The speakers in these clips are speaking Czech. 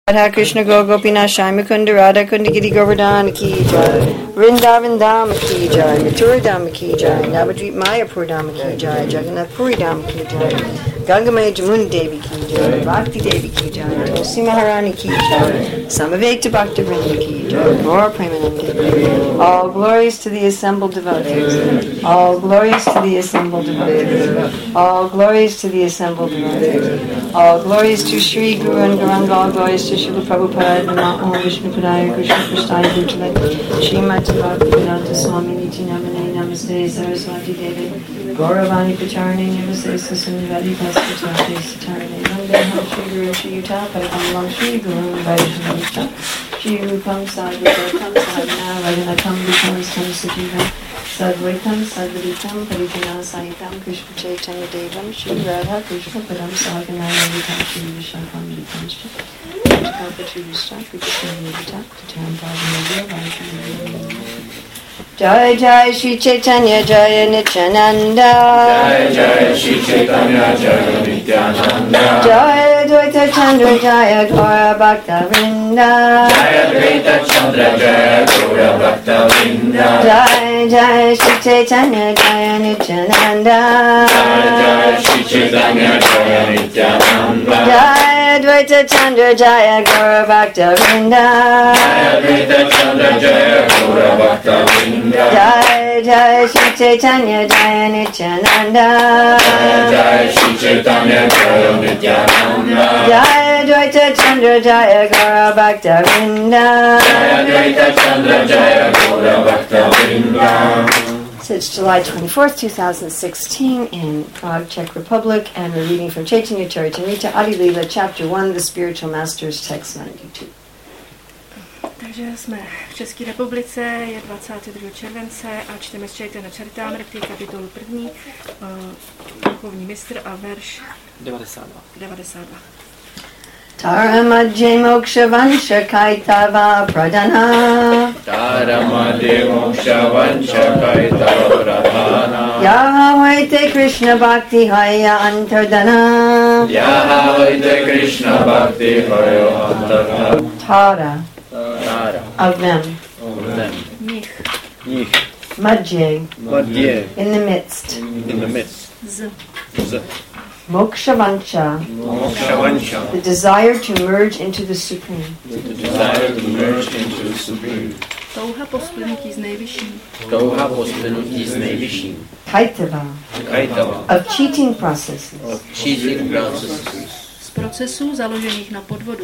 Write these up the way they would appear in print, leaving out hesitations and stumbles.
Radha Krishna Gopinath Shai Mukunda Radha Kunda Giri Govardhan Ki Jai Vrindavan Dham Ki Jai Mathura Dham Ki Jai Navadvip Mayapur Dham Ki Jai Jagannath Puri Dham Ki Jai Gangamaya Jamuna Devi Ki Jai Bhakti Devi Ki Jai Tulsi Maharani Ki Jai Samavekta Bhakta Vrinda Ki Jai Gaura Premanande. All glories to the assembled devotees. All glories to the assembled devotees. All glories to the assembled devotees. All glories to Sri Guru and Gauranga. All glories to Srila Prabhupada, Namo Om Vishnu Padaya, Krishna Prasthaya Bhutale, Srimati Bhaktivedanta Swami Niti Namane Namaste Saraswati Devi, Gauravani Pacharani Namaste Susundari Paspachati Satarane, Nandaham Shri Guru Shri Yuta, Padam Shri Guru Vaishnavita, Shri Rupam Sadhutam Sadhana, Vajanatam Vikamstam Sajivam, Sadvaitam Sadvaditam Parijana Sahitam Krishna Chaitanya Devam, Shri Radha Krishna Padam Sahaganaya Vitam Shri Vishakam Vitamshta. Jai Jai Shri Chaitanya Jaya Nityananda. Jai Jai Shri Chaitanya Jaya Nityananda. Jaya Dvaita Chandra Jaya Gaura Bhakta Vrinda. Jaya Dvaita Chandra Jaya Gaura Bhakta Vrinda. Jai Jai Shri Chaitanya Jaya Nityananda. Jai Jai Shri Chaitanya Jaya Nityananda. Jaya Dvaita Chandra Jaya Gaura Bhakta Vrinda. Jaya Dvaita Chandra Jaya Gaura Bhakta Vrinda. Jai Jai Shri Chaitanya Jaya Nityananda. Jai Jai Shri Chaitanya Jaya Nityananda. Jaya Dvaita Chandra Jaya Gaura Bhakta Vrinda. Jaya Dvaita Chandra Jaya Gaura Bhakta Vrinda. So it's July 24th, 2016 in Prague, Czech Republic, and we're reading from Chaitanya Charitamrita Adi Lila, Chapter 1, The Spiritual Masters, Text 92. Takže jsme v České republice, je 22. července a čteme z Chaitanya Charitamrity, kapitolu 1, duchovní mistr a verš 92. Taramadje moksha vansha kaitava pradana. Taramadye moksha vansha kaitava pradana. Yahavaite Krishna bhakti haya antardana. Yahavaite Krishna bhakti haya antardana. Tara. Of them. Nich. Madhye. In the midst. Z. Moksha vansha. The desire to merge into the Supreme. Touha po splynutí s nejvyšším. Kaitava. Of cheating processes. Z procesů založených na podvodu.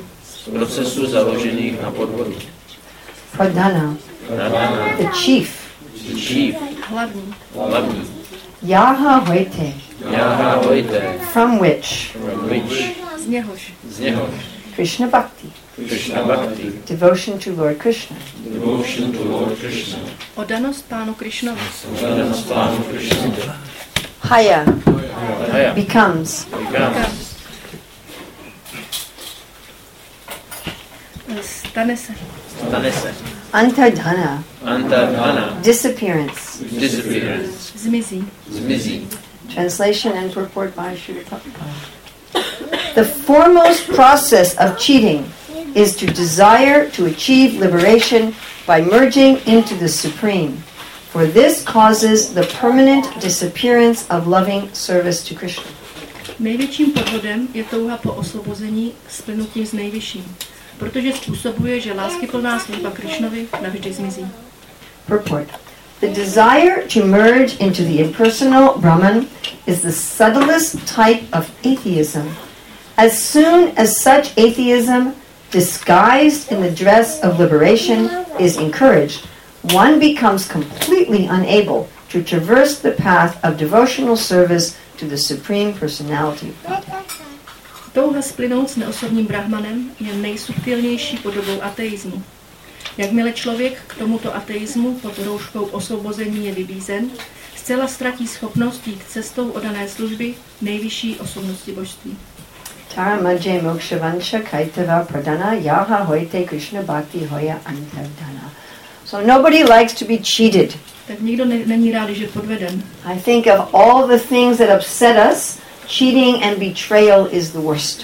Pradana. The chief. Hlavní. Yaha hoite. From which. Z něhož. Krishna Bhakti. Devotion to Lord Krishna. Oddanost Pánu Krishnovi. Haya. Becomes. Stane se. Antardhana. Disappearance. Zmizí. Translation and purport by Srila Prabhupada. The foremost process of cheating is to desire to achieve liberation by merging into the Supreme, for this causes the permanent disappearance of loving service to Krishna. Největším podvodem je touha po osvobození splynutím s nejvyšším, protože způsobuje, že láskyplná služba Krishnovi navždy zmizí. Purport. The desire to merge into the impersonal Brahman is the subtlest type of atheism. As soon as such atheism, disguised in the dress of liberation, is encouraged, one becomes completely unable to traverse the path of devotional service to the Supreme Personality. Touha splynout s neosobním brahmanem je nejsubtilnější podobou ateismu. Jakmile člověk k tomuto ateismu pod rouškou osvobození je vybízen, zcela ztratí schopnost jít cestou oddané služby nejvyšší osobnosti božství. Taramadje moksha vansha kaitava pradana yaha hoite Krishna bhakti hoya antardana. So nobody likes to be cheated. Tak nikdo není rád, že je podveden. I think of all the things that upset us, cheating and betrayal is the worst. Tak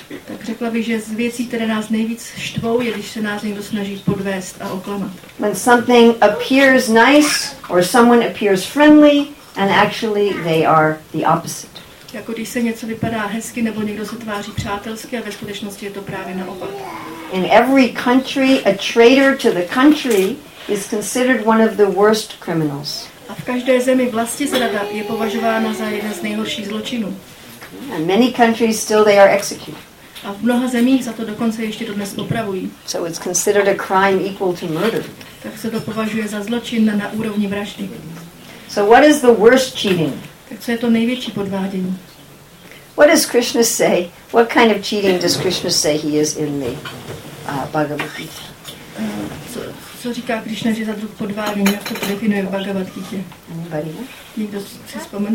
řekla bych, že z věcí, které nás nejvíc štvou, je, když se nás někdo snaží podvést a oklamat. When something appears nice or someone appears friendly and actually they are the opposite. Jako když se něco vypadá hezky nebo někdo se tváří přátelsky a ve skutečnosti je to právě naopak. In every country, a traitor to the country is considered one of the worst criminals. A v každé zemi vlastizrada je považována za jeden z nejhorších zločinů. In many countries still they are executed. A v mnoha zemích za to dokonce ještě dodnes popravují. So it's considered a crime equal to murder. Tak se to považuje za zločin na úrovni vraždy. So what is the worst cheating? Tak co je to největší podvádění? What does Krishna say? What kind of cheating does Krishna say he is in the Bhagavad Gita? Co říká Krishna, že za druh podvádění, jak to definuje v Bhagavad Gita? Anybody know? Někdo si vzpomene?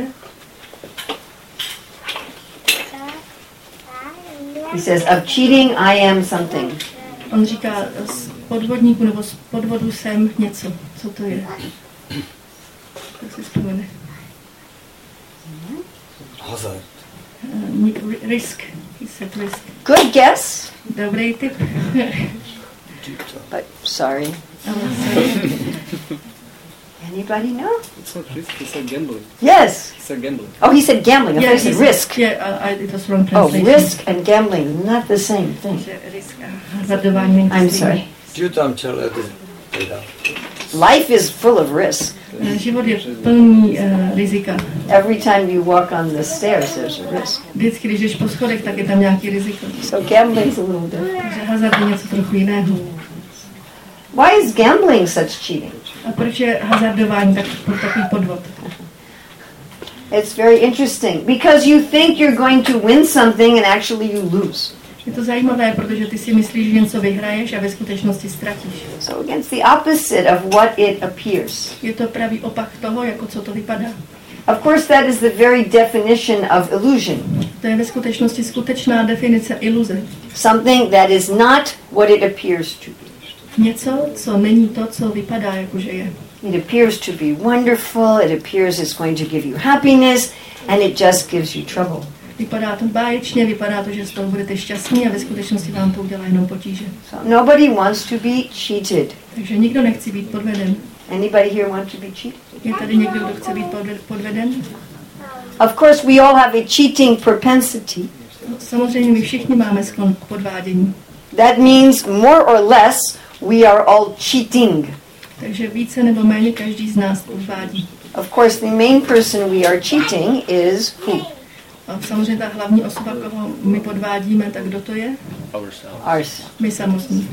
He says, of cheating I am something. On říká, z podvodníku nebo z podvodu jsem něco. Co to je? Tak si vzpomene. Hazard. Risk. He said risk. Good guess, Dobrý tip. but sorry. Anybody know? It's not risk, he said gambling. Yes. He said gambling. Oh, he said gambling. I thought he said risk. Yeah, it was wrong Oh, translation. risk and gambling, not the same thing. Že risk a hazardování není I'm stejné. sorry. Gyutam családod például. Life is full of risk. Život je plný rizika. Every time you walk on the stairs, there's a risk. Vždycky, když jdeš po schodech, tak je tam nějaký riziko. So gambling's a little different. Takže hazard je něco trochu jiného. Why is gambling such cheating? A proč je hazardování takový podvod? It's very interesting because you think you're going to win something and actually you lose. Je to zajímavé, protože ty si myslíš, že něco vyhraješ a ve skutečnosti ztratíš. So against the opposite of what it appears. Je to pravý opak toho, jako co to vypadá. Of course, that is the very definition of illusion. To je ve skutečnosti skutečná definice iluze. Something that is not what it appears to be. Něco, co není to, co vypadá, jakože je. It appears to be wonderful, it appears it's going to give you happiness, and it just gives you trouble. Vypadá to báječně, vypadá to, že z toho budete šťastní a ve skutečnosti vám to udělá jenom potíže. So nobody wants to be cheated. Takže nikdo nechce být podveden. Anybody here want to be cheated? Je tady někdo, kdo chce být podveden? Of course, we all have a cheating propensity. Samozřejmě my všichni máme sklon k podvádění. That means more or less we are all cheating. Takže více nebo méně každý z nás podvádí. Of course, the main person we are cheating is who? A samozřejmě ta hlavní osoba, koho my podvádíme, tak kdo to je? Ourselves. My samotní.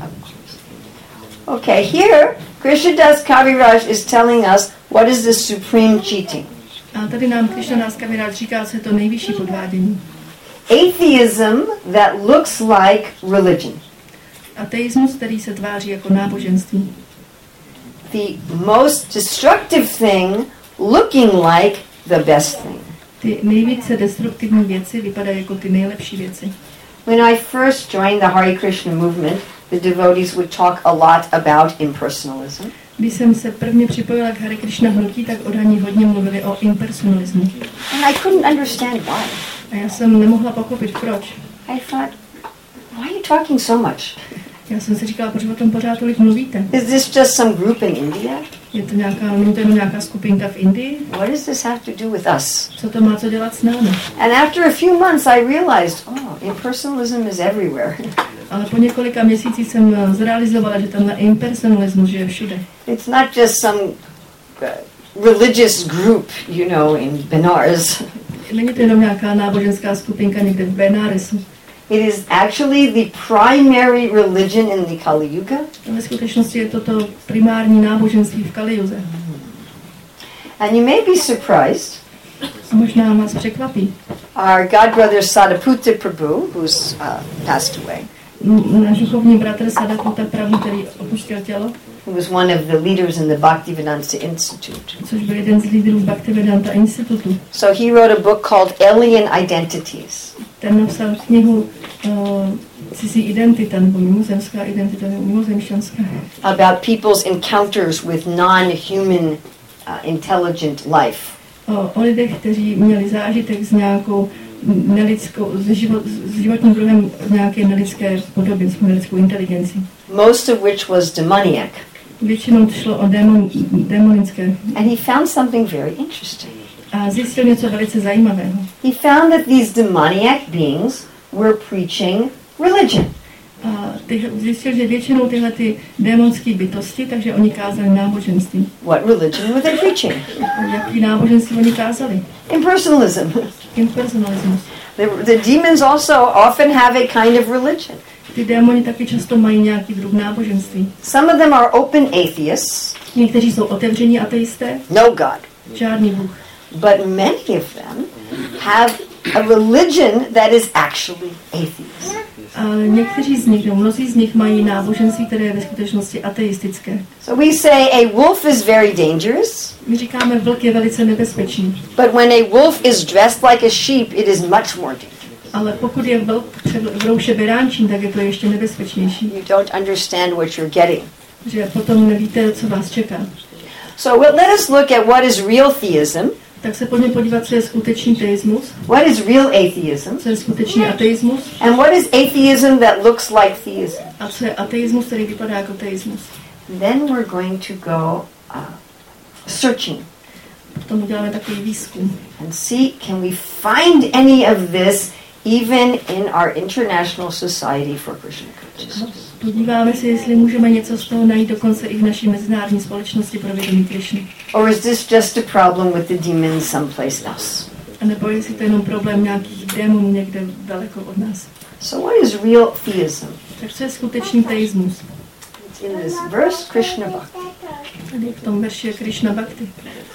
Okay, here Krishnadas Kaviraj is telling us what is the supreme cheating. A tady nám Krishnadas Kaviraj říká, co je to nejvyšší podvádění. Atheism that looks like religion. Ateismus, který se tváří jako náboženství. The most destructive thing looking like the best thing. Ty nejvíce destruktivní věci vypadají jako ty nejlepší věci. When I first joined the Hare Krishna movement, the devotees would talk a lot about impersonalism. Když jsem se prvně připojila k Hare Krishna hnutí, tak odhaní hodně mluvili o impersonalismu. And I couldn't understand why. A já jsem nemohla pochopit, proč. I thought, why are you talking so much? Já jsem si říkala, proč o tom pořád tolik mluvíte? Is this just some group in India? Není to jenom nějaká skupinka v Indii? What does this have to do with us? Co to má co dělat s námi? And after a few months I realized, impersonalism is everywhere. Ale po několika měsících jsem zrealizovala, že tenhle impersonalismus je všude. It's not just some religious group, in Benares. Není to jenom nějaká náboženská skupinka někde v Benaresu. It is actually the primary religion in the Kali Yuga. Ve skutečnosti je toto primární náboženství v Kali Yuze. And you may be surprised. A možná vás překvapí. Our godbrother Sadaputa Prabhu, who's passed away, Náš duchovní bratr Sadaputa Prabhu, který opustil tělo, who was one of the leaders in the Bhaktivedanta Institute. což byl jeden z lídrů Bhaktivedanta institutu. So he wrote a book called Alien Identities. Ten napsal knihu Cizí identita, nebo mimozemská identita, nebo mimozemšťanská. About people's encounters with non-human intelligent life. O lidech, kteří měli zážitek s nějakou s životním druhem v nějaké nelidské podobě, s nelidskou inteligencí. Most of which was demoniac. Většinou šlo o démonické. And he found something very interesting. A zjistil něco velice zajímavého. He found that these demoniac beings were preaching religion. A zjistil, že většinou tyhle ty démonské bytosti, takže oni kázali náboženství. What religion were they preaching? A jaký náboženství oni kázali? Impersonalism. Impersonalismus. The demons also often have a kind of religion. Ty démoni taky často mají nějaký druh náboženství. Some of them are open atheists. Někteří jsou otevření ateisté. No God. Žádný Bůh. But many of them have a religion that is actually atheist. Ale někteří z nich, mnozí z nich mají náboženství, které je ve skutečnosti ateistické. So we say a wolf is very dangerous. My říkáme, vlk je velice nebezpečný. But when a wolf is dressed like a sheep, it is much more dangerous. Ale pokud je vlk v rouše beránčím, tak je to ještě nebezpečnější. You don't understand what you're getting. Že potom nevíte, co vás čeká. So let us look at what is real theism. Tak se pojďme podívat, co je skutečný teismus, What is real atheism? co je skutečný ateismus And what is atheism that looks like theism? a co je ateismus, který vypadá jako teismus. Then we're going to go searching Potom uděláme takový výzkum. and see, can we find any of this even in our International Society for Krishna Consciousness? Podíváme se, jestli můžeme něco z toho najít dokonce i v naší mezinárodní společnosti pro vědomí Krišny. Or is this just a problem with the demons someplace else? A nebo jestli to je jenom problém nějakých démonů někde daleko od nás. So what is real theism? Tak co je skutečný teismus? It's in this verse, Krishna Bhakti. Tady v tom verši je Krishna Bhakti.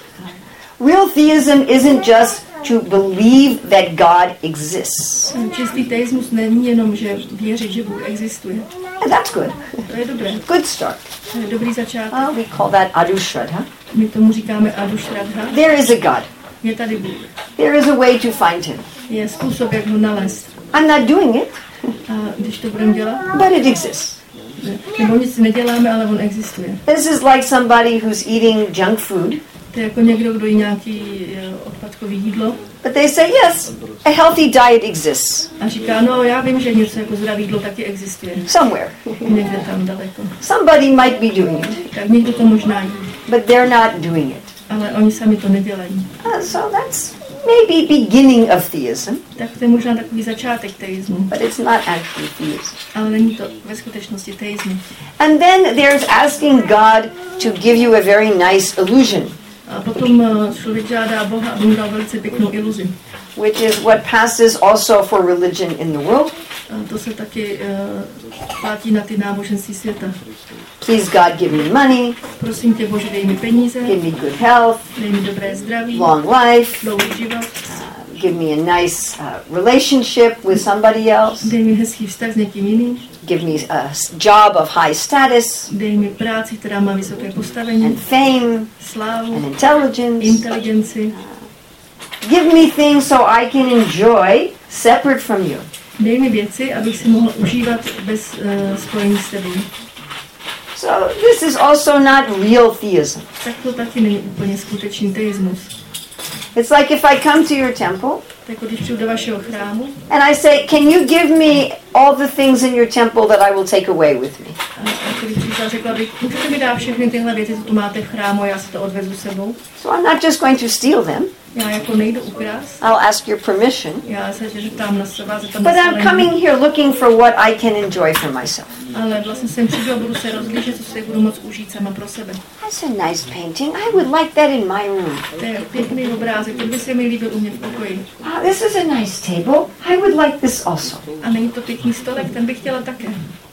Real theism isn't just to believe that God exists. Čistý teismus není jenom, že věřit, že Bůh existuje. And that's good. To je dobré. Good start. To je dobrý začátek. We call that Adushraddha. My tomu říkáme Adushraddha. There is a God. Je tady Bůh. There is a way to find him. Je způsob, jak ho nalézt. I'm not doing it, A když to budeme dělat, but it exists. nebo nic neděláme, ale on existuje. This is like somebody who's eating junk food, To je jako někdo, kdo jí nějaký odpadkový jídlo but they say, yes, a healthy diet exists a říká, no já vím, že něco jako zdravé jídlo taky existuje. somewhere. Někde tam daleko. Somebody might be doing it, Tak někdo to možná jí, but they're not doing it. ale oni sami to nedělají. So that's maybe beginning of theism, Tak to je možná takový začátek teismu, but it's not actually theism. ale není to ve skutečnosti teismu. And then there's asking God to give you a very nice illusion, A potom člověk žádá Boha, aby mu dal velice pěknou iluzi. which is what passes also for religion in the world. A to se taky platí na ty náboženství světa. Please God, give me money, Prosím tě, Bože, dej mi peníze, give me good health, dej mi dobré zdraví, long life, dlouhý život, give me a nice relationship with somebody else, dej mi hezký vztah s někým jiným, give me a job of high status dej mi práci, která má vysoké postavení, and fame slávu, and intelligence. inteligenci. Give me things so I can enjoy separate from you. Dej mi věci, abych si mohl užívat bez spojení s tebou. So this is also not real theism. Tak to taky není úplně skutečný teismus. It's like if I come to your temple Tak jako když přijdu do vašeho chrámu and I say, can you give me all the things in your temple that I will take away with me? a jako když přišla, řekla bych, můžete mi dát všechny tyhle věci, co tu máte v chrámu, a já si to odvezu sebou. So I'm not just going to steal them. Já jako nejdu ukrást, I'll ask your permission. já se zeptám na sebe, zeptám But na I'm své, coming here looking for what I can enjoy for myself. ale vlastně jsem přijdu a budu se rozlížet, co si budu moct užít sama pro sebe. That's a nice painting. I would like that in my room. To je pěkný obrázek, to by se mi líbil u mě v pokoji. This is a nice table. I would like this also. A není to pěkný stolek, ten bych chtěla také.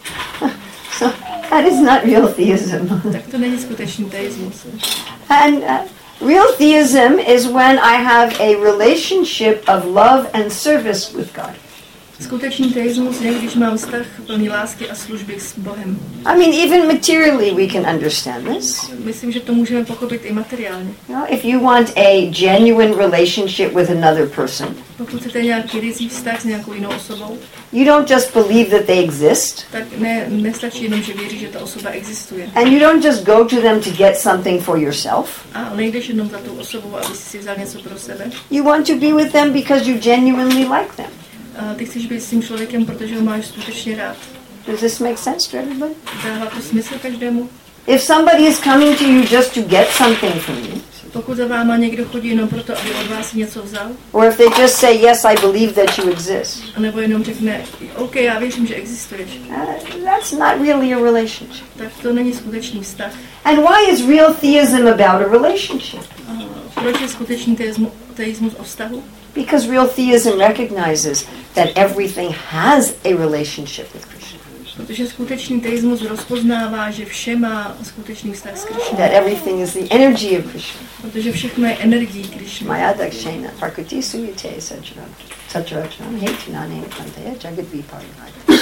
So that is not real theism. Tak to není skutečný teismus. And real theism is when I have a relationship of love and service with God. Skutečný teismus je, když mám vztah plný lásky a služby s Bohem. I mean, even materially we can understand this. Myslím, že to můžeme pochopit i materiálně. If you want a genuine relationship with another person, Pokud chcete nějaký ryzí vztah s nějakou jinou osobou, you don't just believe that they exist, tak nestačí jenom, že věří, že ta osoba existuje. and you don't just go to them to get something for yourself. A nejdeš jenom za tou osobou, aby si vzal něco pro sebe. You want to be with them because you genuinely like them. A ty chceš být s tím člověkem, protože ho máš skutečně rád. Does this make sense to everybody? Dává to smysl každému? If somebody is coming to you just to get something from you, Pokud za váma někdo chodí jenom proto, aby od vás něco vzal, or if they just say, yes, I believe that you exist, anebo jenom řekne, OK, já věřím, že existuješ, that's not really a relationship. tak to není skutečný vztah. And why is real theism about a relationship? A proč je skutečný teismus o vztahu? Because real theism recognizes that everything has a relationship with Krishna. Protože skutečný teismus rozpoznává, že vše má skutečný vztah s Krišnou. That everything is the energy of Krishna. Protože všechno je energií Krišny. Maya dakshena prakriti suyate satrajana hetunane kantaya jagadviparihaya.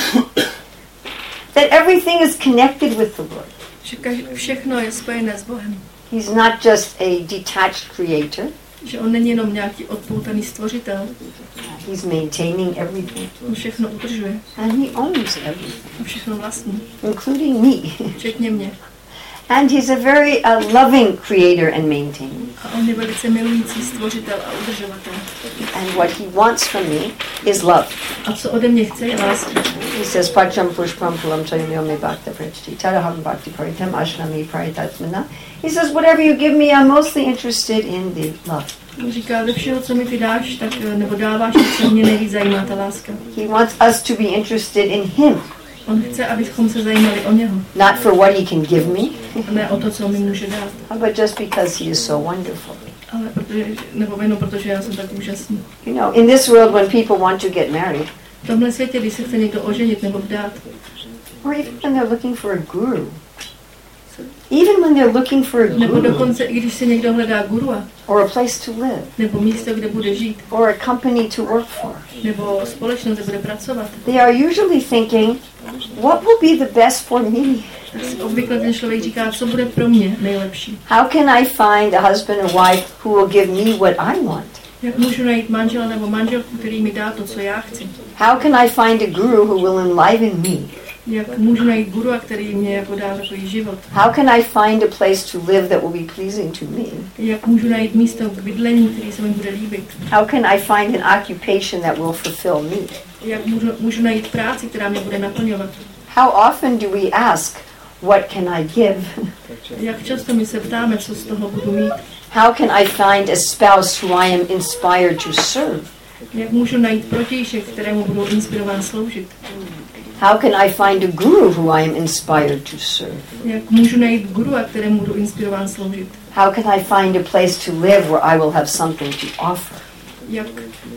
That everything is connected with the Lord. Všechno je spojené s Bohem. He's not just a detached creator. Že on není jenom nějaký odpoutaný stvořitel. He's maintaining everything. On všechno udržuje. And he owns everything. On všechno vlastní. Including me. Včetně mě. And he's a very loving creator and maintainer. A on je velice milující stvořitel a udržovatel. And what he wants from me is love. A co ode mě chce, je láska. He says, Pacham pushpam pulam chayamyomi bhakta prachti taraham bhakti paritam ashrami paritatmana. He says, whatever you give me, I'm mostly interested in the love. On říká, ze všeho, co mi ty dáš, tak, nebo dáváš, tak se mě nejvíc zajímá ta láska. He wants us to be interested in him. On chce, abychom se zajímali o něho. Not for what he can give me, A ne o to, co mi může dát. but just because he is so wonderful. Ale nebo jenom protože já jsem tak úžasný. You know, in this world when people want to get married, V tomhle světě, když se chce někdo oženit nebo vdát, or even when they're looking for a guru, even when they're looking for a nebo guru, dokonce i když se někdo hledá gurua, or a place to live, nebo místo, kde bude žít, or a company to work for, nebo společnost, kde bude pracovat, they are usually thinking, what will be the best for me? tak si obvykle ten člověk říká, co bude pro mě nejlepší. How can I find a husband or wife who will give me what I want? Jak můžu najít manžela nebo manželku, který mi dá to, co já chci? How can I find a guru who will enliven me? Jak můžu najít gurua, který mě jako dá takový život? How can I find a place to live that will be pleasing to me? Jak můžu najít místo k bydlení, který se mi bude líbit? How can I find an occupation that will fulfill me? Jak můžu najít práci, která mě bude naplňovat? How often do we ask, what can I give? Jak často my se ptáme, co z toho budu mít? How can I find a spouse who I am inspired to serve? Jak můžu najít protějšek, kterému budu inspirován sloužit? How can I find a guru who I am inspired to serve? Jak můžu najít gurua, kterému budu inspirován sloužit? How can I find a place to live where I will have something to offer? Jak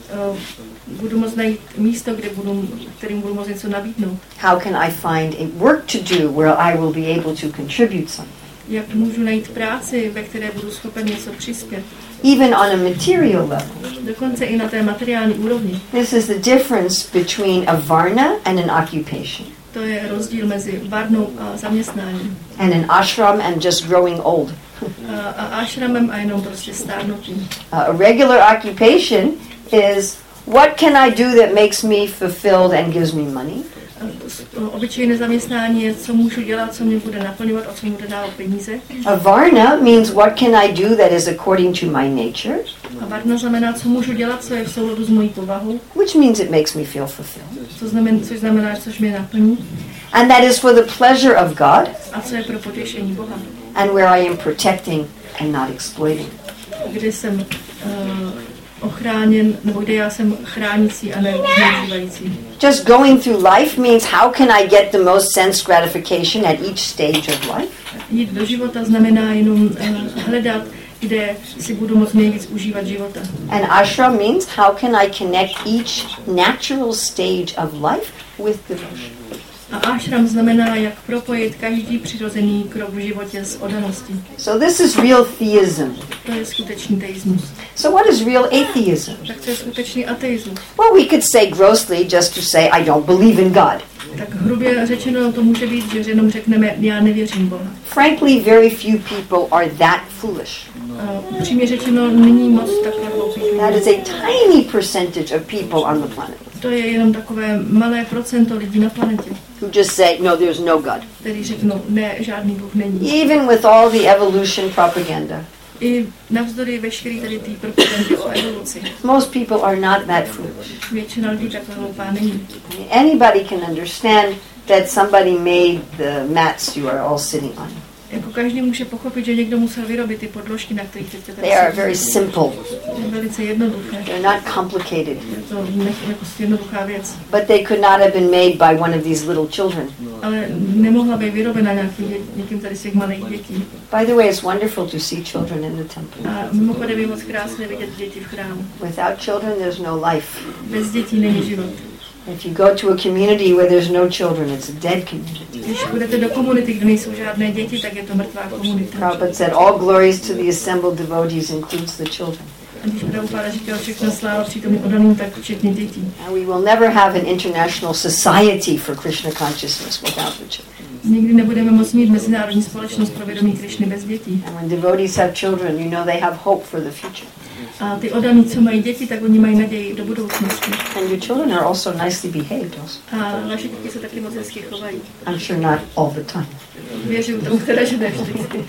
budu moct najít místo, kterým budu moct něco nabídnout? How can I find a work to do where I will be able to contribute something? Jak můžu najít práci, ve které budu schopen něco přispět? Even on a material level. Dokonce i na té materiální úrovni. This is the difference between a varna and an occupation. To je rozdíl mezi varnou a zaměstnáním. And an ashram and just growing old. A ashramem a jenom prostě stárnutím. A regular occupation is what can I do that makes me fulfilled and gives me money? Obyčejné zaměstnání je, co můžu dělat, co mě bude naplňovat a co mě bude dávat peníze. A varna means what can I do that is according to my nature? A varna znamená, co můžu dělat, co je v souladu s mojí povahou. Which means it makes me feel fulfilled. Což znamená, což mě naplní. And that is for the pleasure of God. A co je pro potěšení Boha. And where I am protecting and not exploiting. Kde jsem ochráněn, nebo kde já jsem chránící a ne zneužívající. Just going through life means how can I get the most sense gratification at each stage of life? Jít do života znamená jenom hledat, kde si budu moct nejvíc užívat života. And ashram means how can I connect each natural stage of life with devotion? A ashram znamená, jak propojit každý přirozený krok v životě s oddaností. So this is real theism. To je skutečný teismus. So what is real atheism? Tak to je skutečný ateismus. Well, we could say grossly just to say I don't believe in God. Tak hrubě řečeno to může být, že jenom řekneme, já nevěřím Boha. Frankly, very few people are that foolish. Upřímně řečeno, není moc takhle hloupých. That is a tiny percentage of people on the planet To je jenom takové malé procento lidí na planetě, who just say, no, there's no God. kteří řeknou, ne, žádný Bůh není. Even with all the evolution propaganda. I navzdory veškerý tady té propagandy o evoluci. Most people are not that foolish. Většina lidí takhle hloupá není. Anybody can understand that somebody made the mats you are all sitting on. Jako každý může pochopit, že někdo musel vyrobit ty podložky, na kterých teď They are very simple. Je velice jednoduché. They're not complicated. Je to jako jednoduchá věc. But they could not have been made by one of these little children. Ale nemohla být vyrobena někým tady z těch malých dětí. By the way, it's wonderful to see children in the temple. A mimochodem je moc krásné vidět děti v chrámu. Without children, there's no life. Bez dětí není život. If you go to a community where there's no children, it's a dead community. Když budete do komunity, kde nejsou žádné děti, tak je to mrtvá komunita. Prabhupada said, all glories to the assembled devotees includes the children. A když Prabhupada říkal všechna sláva přítomným oddaným, tak včetně dětí. And we will never have an international society for Krishna consciousness without the children. Nikdy nebudeme moct mít mezinárodní společnost pro vědomí Krišny bez dětí. And when devotees have children, you know they have hope for the future. A ty oddaní, co mají děti, tak oni mají naději do budoucnosti. And your children are also nicely behaved also. A naše děti se taky moc hezky chovají. I'm sure not all the time. Věřím tomu teda, že ne vždycky.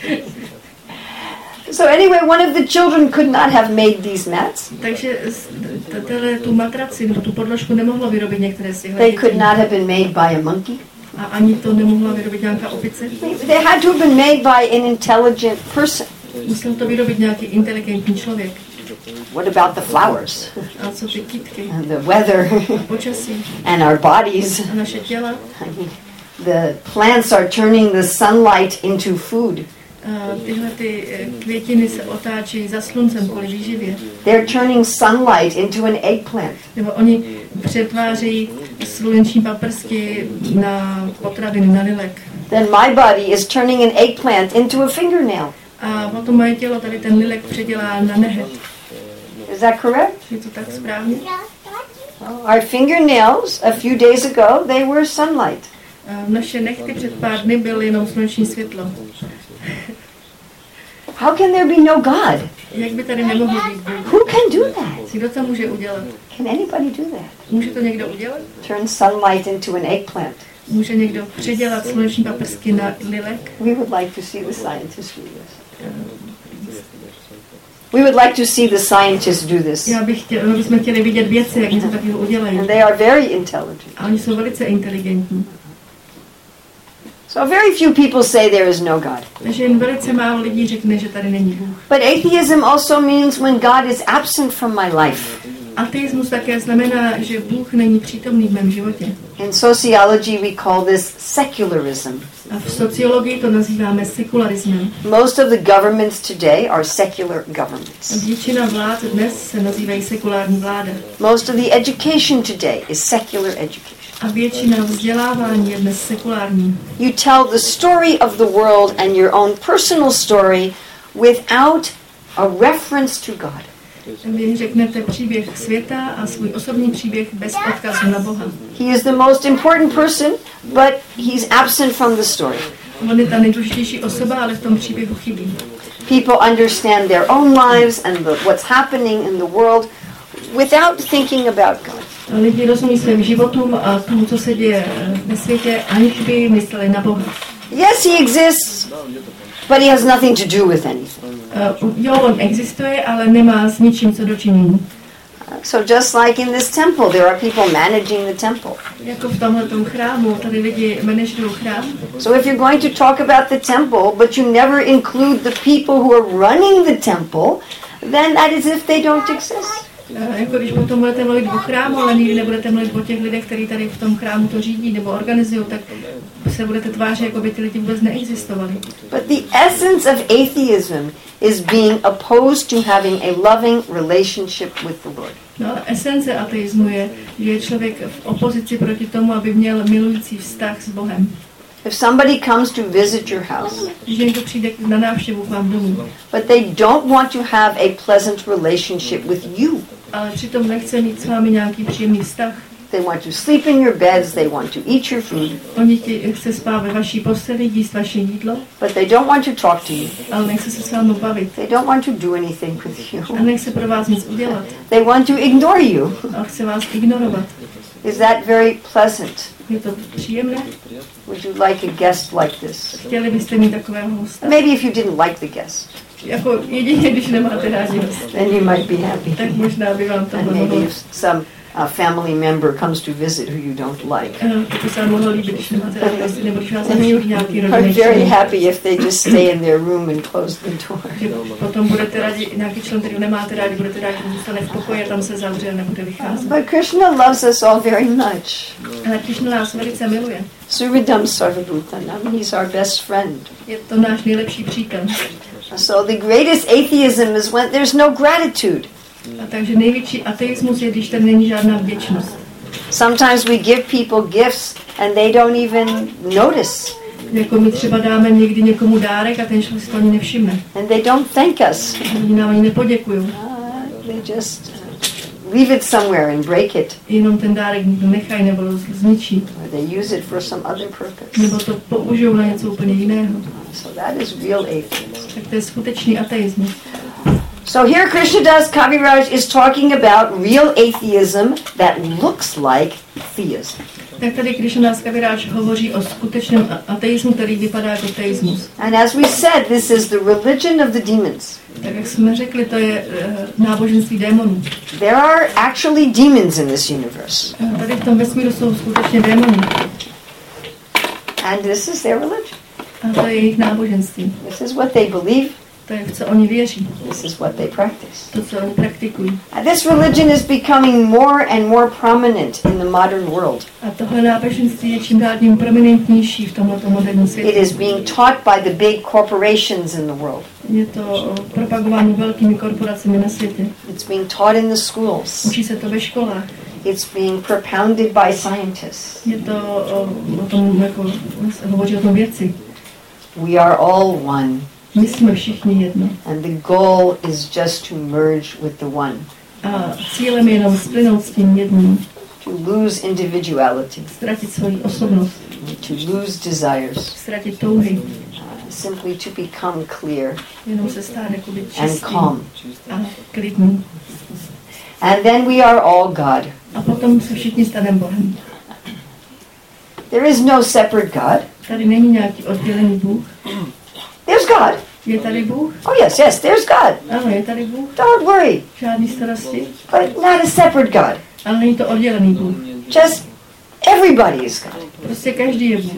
So anyway, one of the children could not have made these mats. Takže tu matraci nebo tu podložku nemohlo vyrobit některé z těch They dětí. could not have been made by a monkey. A ani to nemohla vyrobit nějaká opice. They had to have been made by an intelligent person. Musel to vyrobit nějaký inteligentní člověk. What about the flowers A co ty kytky? and the weather Počasí and our bodies? a naše těla. The plants are turning the sunlight into food. Tyhle ty květiny se otáčejí za sluncem kvůli výživě. They're turning sunlight into an eggplant. Nebo oni přetvářejí sluneční paprsky na potraviny, na lilek. Then my body is turning an eggplant into a fingernail. A potom moje tělo tady ten lilek předělá na nehet. Is that correct? Je to tak správně? Our fingernails, a few days ago, they were sunlight. Naše nechty před pár dny byly jenom sluneční světlo. How can there be no God? Jak by tady nemohl být Bůh? Who can do that? Kdo to může udělat? Can anybody do that? Může to někdo udělat? Turn sunlight into an eggplant. Může někdo předělat sluneční paprsky na lilek? We would like to see the scientists do this. We would like to see the scientists do this. My bychom chtěli vidět věci, jak něco takového udělají. And they are very intelligent. A oni jsou velice inteligentní. So very few people say there is no God. Takže jen velice málo lidí řekne, že tady není Bůh. But atheism also means when God is absent from my life. Ateismus také znamená, že Bůh není přítomný v mém životě. In sociology we call this secularism. A v sociologii to nazýváme sekularismem. Most of the governments today are secular governments. Většina vlád dnes se nazývají sekulární vláda. Most of the education today is secular education. A většina vzdělávání je dnes sekulární. You tell the story of the world and your own personal story without a reference to God. Vy řeknete příběh světa a svůj osobní příběh bez odkazu na Boha. He is the most important person, but he's absent from the story. On je ta nejdůležitější osoba, ale v tom příběhu chybí. People understand their own lives and what's happening in the world without thinking about God. Lidi rozumí svým životům a tomu, co se děje ve světě, aniž by mysleli na Boha. Yes, he exists, but he has nothing to do with anything. Jo, on existuje, ale nemá s ničím co dočinění. So just like in this temple, there are people managing the temple. Jako v tomhletom chrámu, tady lidi manažují chrám. So if you're going to talk about the temple, but you never include the people who are running the temple, then that is if they don't exist. Jako když potom budete mluvit o chrámu, ale nikdy nebudete mluvit o těch lidech, kteří tady v tom chrámu to řídí nebo organizují, tak se budete tvářit, jako by ty lidi vůbec neexistovali. But the essence of atheism is being opposed to having a loving relationship with the Lord. No ale esence ateismu je, že je člověk v opozici proti tomu, aby měl milující vztah s Bohem. If somebody comes to visit your house, Když někdo přijde na návštěvu k vám domů, but they don't want to have a pleasant relationship with you. ale přitom nechce mít s vámi nějaký příjemný vztah, They want to sleep in your beds, they want to eat your food, oni ti chce spát ve vaší posteli, jíst vaše jídlo, but they don't want to talk to you. ale nechce se s vámi bavit They don't want to do anything with you. a nechce pro vás nic udělat, They want to ignore you. ale chce vás ignorovat. Is that very pleasant? Je to příjemné? Would you like a guest like this? Chtěli byste mít takového hosta? Maybe if you didn't like the guest, Jako jedině, když nemáte rádi hosta, then you might be happy. tak možná by vám to And mohlo. maybe if some family member comes to visit who you don't like, To se vám mohlo líbit, když nemáte rádi hosty, nebo když vás then navštíví you nějaký are rodinný very člen. happy if they just stay in their room and close the door. Že potom budete rádi, nějaký člen, který nemáte rádi, budete rádi, že zůstane v pokoji a tam se zavře a nebude vycházet. But Krishna loves us all very much. Ale Krishna nás velice miluje. Suridam Sarvabhutanam, he's our best friend. Je to náš nejlepší přítel. So the greatest atheism is when there's no gratitude. A takže největší ateismus je, když tam není žádná vděčnost. Sometimes we give people gifts and they don't even notice. Jako my třeba dáme někdy někomu dárek a ten člověk si to ani nevšimne. And they don't thank us. Oni nám ani nepoděkují. They just leave it somewhere and break it. Jenom ten dárek nechají nebo zničí. Or they use it for some other purpose. Nebo to použijou na něco úplně jiného. So that is real atheism. Tak to je skutečný ateismus. So here Krishnadas Kaviraj is talking about real atheism that looks like theism. Tak tady Krishnadas Kaviraj hovoří o skutečném ateismu, který vypadá jako teismus. And as we said, this is the religion of the demons. Tak jak jsme řekli, to je náboženství démonů. There are actually demons in this universe. Tady v tom vesmíru jsou skutečně démoni. And this is their religion. A to je jejich náboženství. This is what they believe. To je, v co oni věří. This is what they practice. To, co oni praktikují. And this religion is becoming more and more prominent in the modern world. A tohle náboženství je čím dál tím prominentnější v tomto moderním It světě. is being taught by the big corporations in the world. Je to propagováno velkými korporacemi na světě. It's being taught in the schools. Učí se to ve školách. It's being propounded by scientists. Je to o tom, jako hovoří o tom věci. We are all one. My jsme všichni jedno. And the goal is just to merge with the one. A cílem je jenom splynout s tím jedním. To lose individuality. Ztratit svoji osobnost. To lose desires. Ztratit touhy. Simply to become clear Jenom se stát jakoby and čistý calm. a klidný. And then we are all God. A potom se všichni staneme Bohem. There is no separate God. Tady není nějaký oddělený Bůh. There's God. Je tady Bůh? Oh yes, there's God. Ano, je tady Bůh. Don't worry. Žádný starosti. But not a separate God. Ale není to oddělený Bůh. Just everybody is God. Prostě každý je Bůh.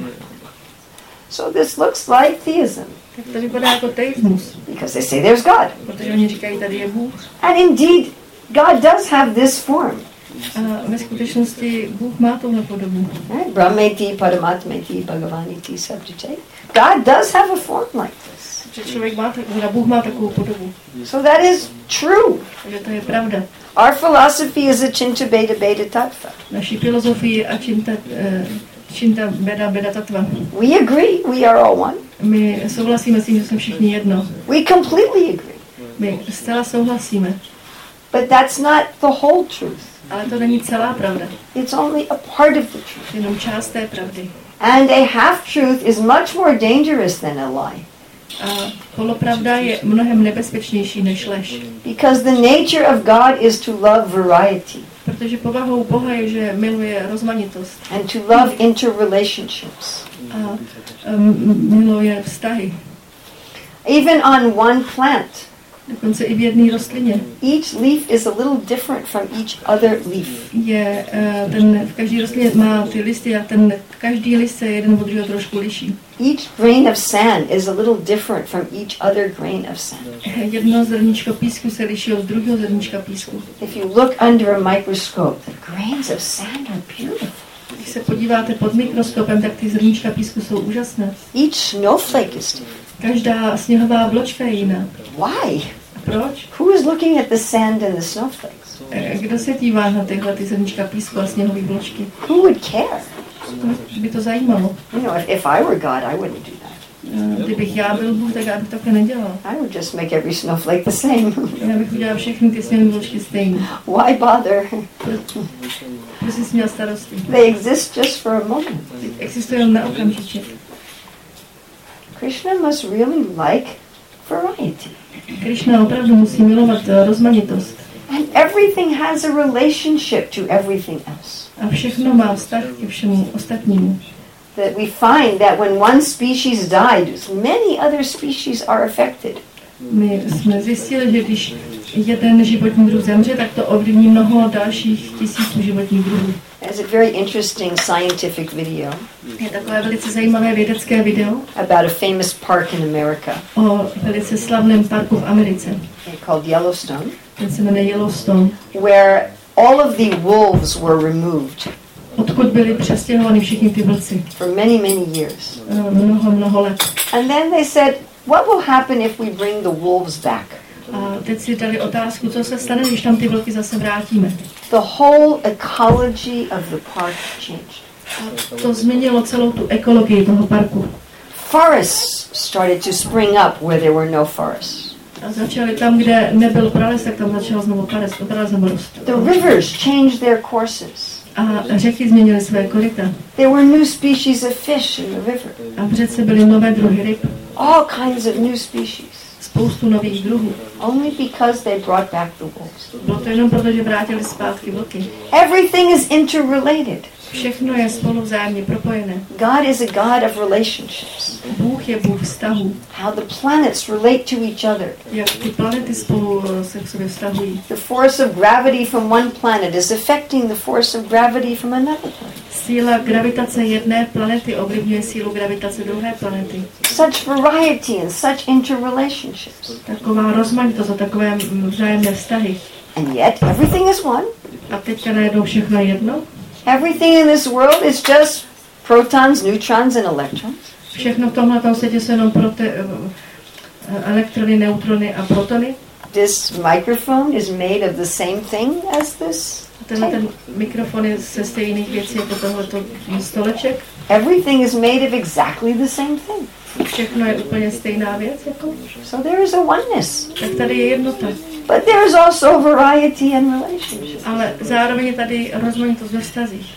So this looks like theism. Tak to vypadá jako teismus. Because they say there's God. Protože oni říkají, tady je Bůh. And indeed, God does have this form. A ve skutečnosti Bůh má touhle podobu. Right? Brahmeti, Paramatmeti, Bhagavaniti, Sabjite. God does have a form like this. Že člověk má Bůh má takovou podobu. So that is true. Takže to je pravda. Our philosophy is a Chinta Beta Beta Tattva. Naší filozofii a činta beda tattva. We agree we are all one. My souhlasíme s tím, že jsme všichni jedno. We completely agree. My zcela souhlasíme. But that's not the whole truth. Ale to není celá pravda. It's only a part of the truth. Jenom část té pravdy. And a half-truth is much more dangerous than a lie. A polopravda je mnohem nebezpečnější než lež. Because the nature of God is to love variety Protože povahou Boha je, že miluje rozmanitost. and to love interrelationships. A miluje vztahy. Even on one plant, Dokonce i v jedné rostlině each leaf is a little different from each other leaf. je v každé rostlině má ty listy a každý list se jeden od druhého trošku liší. Each grain of sand is a little different from each other grain of sand. Jedno zrníčko písku se liší od druhého zrníčka písku. If you look under a microscope, the grains of sand are beautiful. Když se podíváte pod mikroskopem, tak ty zrníčka písku jsou úžasné. Each snowflake is different. Každá sněhová vločka je jiná. Why? A proč? Who is looking at the sand and the snowflakes? Kdo se dívá na tyhle ty zrníčka písku a sněhové vločky? Who would care? By to zajímalo. You know, if I were God, I wouldn't do that. Kdybych já byl Bůh, tak já bych takhle nedělal. I would just make every snowflake the same. Já bych udělal všechny ty sněhové vločky stejné. Why bother? Proč jsi měl starosti? They exist just for a moment. Existují na okamžiček. Krishna must really like variety. Krishna opravdu musí milovat rozmanitost. And everything has a relationship to everything else. A všechno má vztah ke všemu ostatnímu. That we find that when one species died, many other species are affected. My jsme zjistili, že když jeden životní druh zemře, tak to ovlivní mnoho dalších tisíců životních druhů. There's a very interesting scientific video Je takové velice zajímavé vědecké video about a famous park in America o velice slavném parku v Americe. called Yellowstone, Ten se jmenuje Yellowstone, where all of the wolves were removed odkud byli přestěhovány všichni ty vlci. for many, many years. Mnoho let. And then they said, what will happen if we bring the wolves back? A teď si dali otázku, co se stane, když tam ty vlky zase vrátíme. The whole ecology of the park changed. A to změnilo celou tu ekologii toho parku. Forests started to spring up where there were no forests. A začali tam, kde nebyl prales, tak tam začalo znovu prales znovu růst. The rivers changed their courses. A řeky změnily své koryta. There were new species of fish in the river. A v řece byly nové druhy ryb. All kinds of new species. Spoustu nových druhů. Only because they brought back the wolves. Bylo to jenom proto, že vrátili zpátky vlky. Everything is interrelated. Všechno je spolu vzájemně propojené. God is a God of relationships. Bůh je Bůh vztahu. How the planets relate to each other. Jak ty planety spolu se k sobě vztahují. The force of gravity from one planet is affecting the force of gravity from another planet. Síla gravitace jedné planety ovlivňuje sílu gravitace druhé planety. Such variety and such interrelationships. Taková rozmanitost a takové vzájemné vztahy. And yet everything is one. A teďka najednou všechno je jedno. Everything in this world is just protons, neutrons, and electrons. Všechno v tomhle světě jsou jenom elektrony, neutrony a protony. This microphone is made of the same thing as this. Tenhle ten mikrofon je ze stejných věcí jako tohleto stoleček. Everything is made of exactly the same thing. Všechno je úplně stejná věc jako. So there is a oneness. Tak tady je jednota. But there is also variety and relationships. Ale zároveň je tady rozmanitost ve vztazích.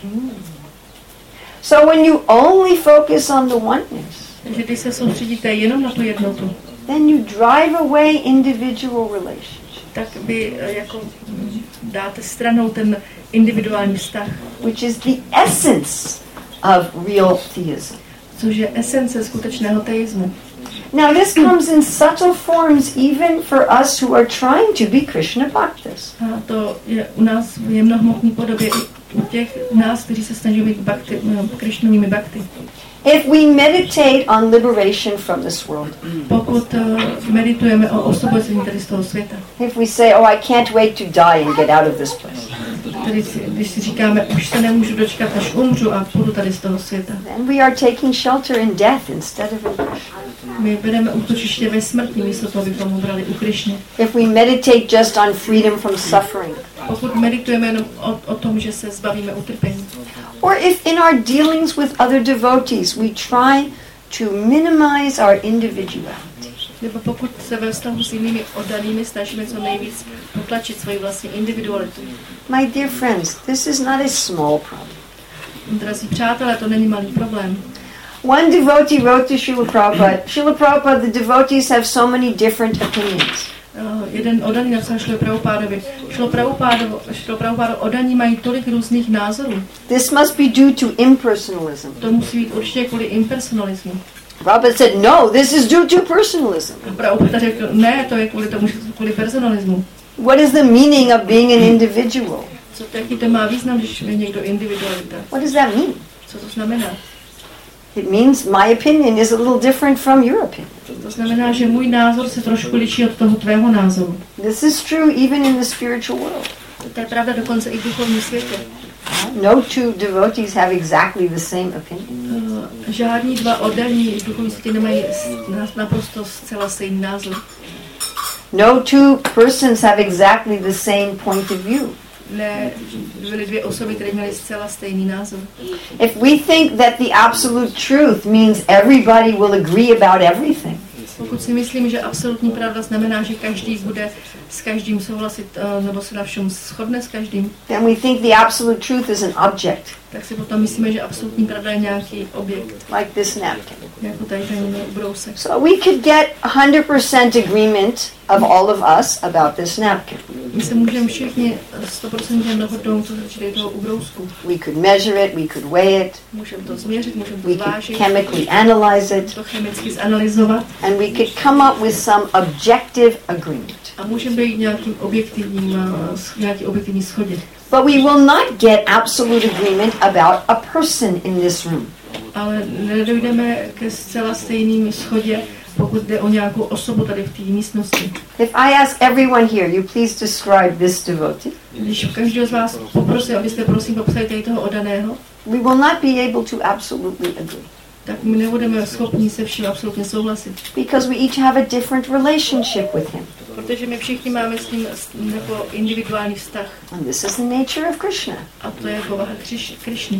So when you only focus on the oneness, Takže když se soustředíte jenom na tu jednotu, then you drive away individual relationships, tak vy jako dáte stranou ten individuální vztah, which is the essence of real theism. což je esence skutečného teismu. Now this comes in subtle forms even for us who are trying to be Krishna bhaktas. A to je u nás v jemnohmotné podobě i u těch nás, kteří se snaží být Krišnovými bhakty. If we meditate on liberation from this world, Pokud meditujeme o osvobození tady z toho světa, if we say, oh, I can't wait to die and get out of this place, tedy když si říkáme, už se nemůžu dočkat, až umřu a půjdu tady z toho světa, then we are taking shelter in death instead of in Krishna. my bereme útočiště ve smrti, místo toho bychom ho brali u Krišny. If we meditate just on freedom from suffering, Pokud meditujeme jenom o tom, že se zbavíme utrpení, or if in our dealings with other devotees we try to minimize our individuality, nebo pokud se ve vztahu s jinými oddanými snažíme co nejvíc potlačit svoji vlastní individualitu. my dear friends, this is not a small problem. Drazí přátelé, to není malý problém. One devotee wrote to Srila Prabhupada, Srila Prabhupada, the devotees have so many different opinions. Jeden oddaný napsal Šrila Prabhupádovi. Šrila Prabhupada oddaní mají tolik různých názorů. This must be due to impersonalism. To musí být určitě kvůli impersonalismu. Prabhupada said, no, this is due to personalism. A Prabhupada řekl, ne, to je kvůli tomu, že to je kvůli personalismu. What is the meaning of being an individual? Jaký to má význam, když je někdo individualita? What does that mean? Co to znamená? It means my opinion is a little different from your opinion. To znamená, že můj názor se trošku liší od toho tvého názoru. This is true even in the spiritual world. To je pravda dokonce i v duchovním světě. No two devotees have exactly the same opinion. Žádní dva oddaní duchovní světě nemají naprosto zcela stejný názor. No two persons have exactly the same point of view. Ne, byly dvě osoby, které měly zcela stejný názor. If we think that the absolute truth means everybody will agree about everything, Pokud si myslím, že absolutní pravda znamená, že každý bude s každým souhlasit nebo se na všem shodne s každým, then we think the absolute truth is an object, tak si potom myslíme, že absolutní pravda je nějaký objekt, like this napkin. jako tady ten ubrousek. So we could get 100% agreement of all of us about this napkin. My se můžeme všichni 100% dohodnout, co se týče toho ubrousku. We could measure it, we could weigh it, Můžeme to změřit, můžeme to we could zvážit, chemically analyze it, to chemicky zanalizovat and we could come up with some objective agreement. a můžeme dojít nějaký objektivní shodě. But we will not get absolute agreement about a person in this room. Ale nedojdeme ke zcela stejným shodě, pokud jde o nějakou osobu tady v té místnosti. If I ask everyone here, you please describe this devotee, Když každého z vás poprosím, abyste prosím popsali tady toho oddaného, we will not be able to absolutely agree. tak my nebudeme schopni se vším absolutně souhlasit. Because we each have a different relationship with him. Protože my všichni máme s ním jako individuální vztah. And this is the nature of Krishna. A to je povaha Krišny.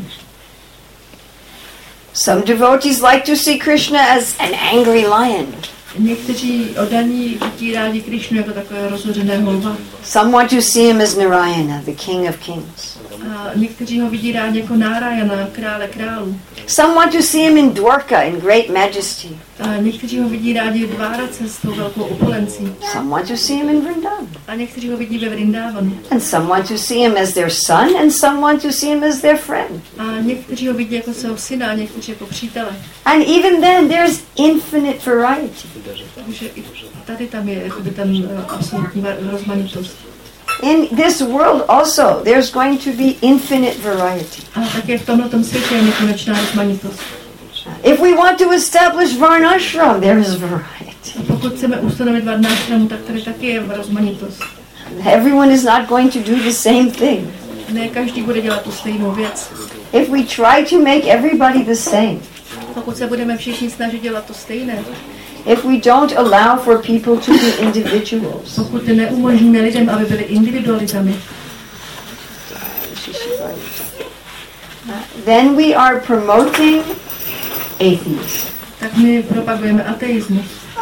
Some devotees like to see Krishna as an angry lion. Někteří oddaní vidí rádi Krišnu jako takové rozhořeného lva. Some want to see him as Narayana, the King of Kings. A někteří ho vidí rádi jako Nárajana, krále králů. Some want to see him in Dwarka, in great majesty. A někteří ho vidí rádi Dvárace s tou velkou opulencí. Some want to see him in Vrindavan. A někteří ho vidí ve Vrindávanu. And some want to see him as their son, and some want to see him as their friend. A někteří ho vidí jako svého syna, a někteří jako přítele. And even then, there's infinite variety. Takže i tady tam je jakoby ten absolutní rozmanitost. In this world also, there's going to be infinite variety. Ale také v tomhletom světě je nekonečná rozmanitost. If we want to establish Varnashram, there is variety. A pokud chceme ustanovit Varnášramu, tak tady taky je rozmanitost. Everyone is not going to do the same thing. Ne každý bude dělat tu stejnou věc. If we try to make everybody the same, Pokud se budeme všichni snažit dělat to stejné, if we don't allow for people to be individuals, pokud neumožníme lidem, aby byli individualitami, then we are promoting atheism. tak my propagujeme ateismus.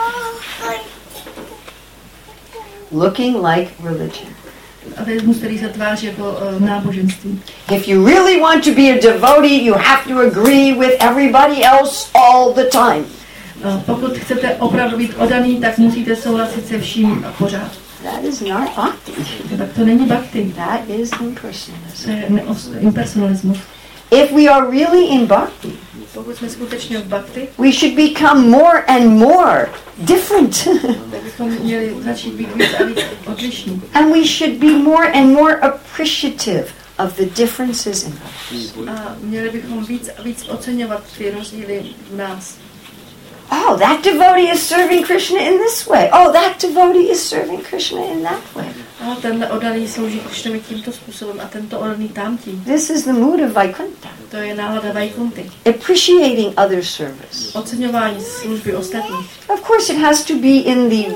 Looking like religion. Ateismus, který se tváří jako náboženství. If you really want to be a devotee, you have to agree with everybody else all the time. Pokud chcete opravdu být oddaný, tak musíte souhlasit se vším pořád. That is not bhakti. Tak to není bhakti, That is impersonalism. to je impersonalismus. If we are really in bhakti, Pokud jsme skutečně v bhakti, we should become more and more different. tak bychom měli začít být víc a víc odlišní. And we should be more and more appreciative of the differences in us. A měli bychom víc a víc oceňovat ty rozdíly v nás. Oh, that devotee is serving Krishna in this way. Oh, that devotee is serving Krishna in that way. A tenhle oddaný slouží Krišnovi tímto způsobem a tento oddaný tamtím. This is the mood of Vaikuntha. To je nálada Vaikunty. Appreciating other service. Oceňování služby ostatních. Of course, it has to be in the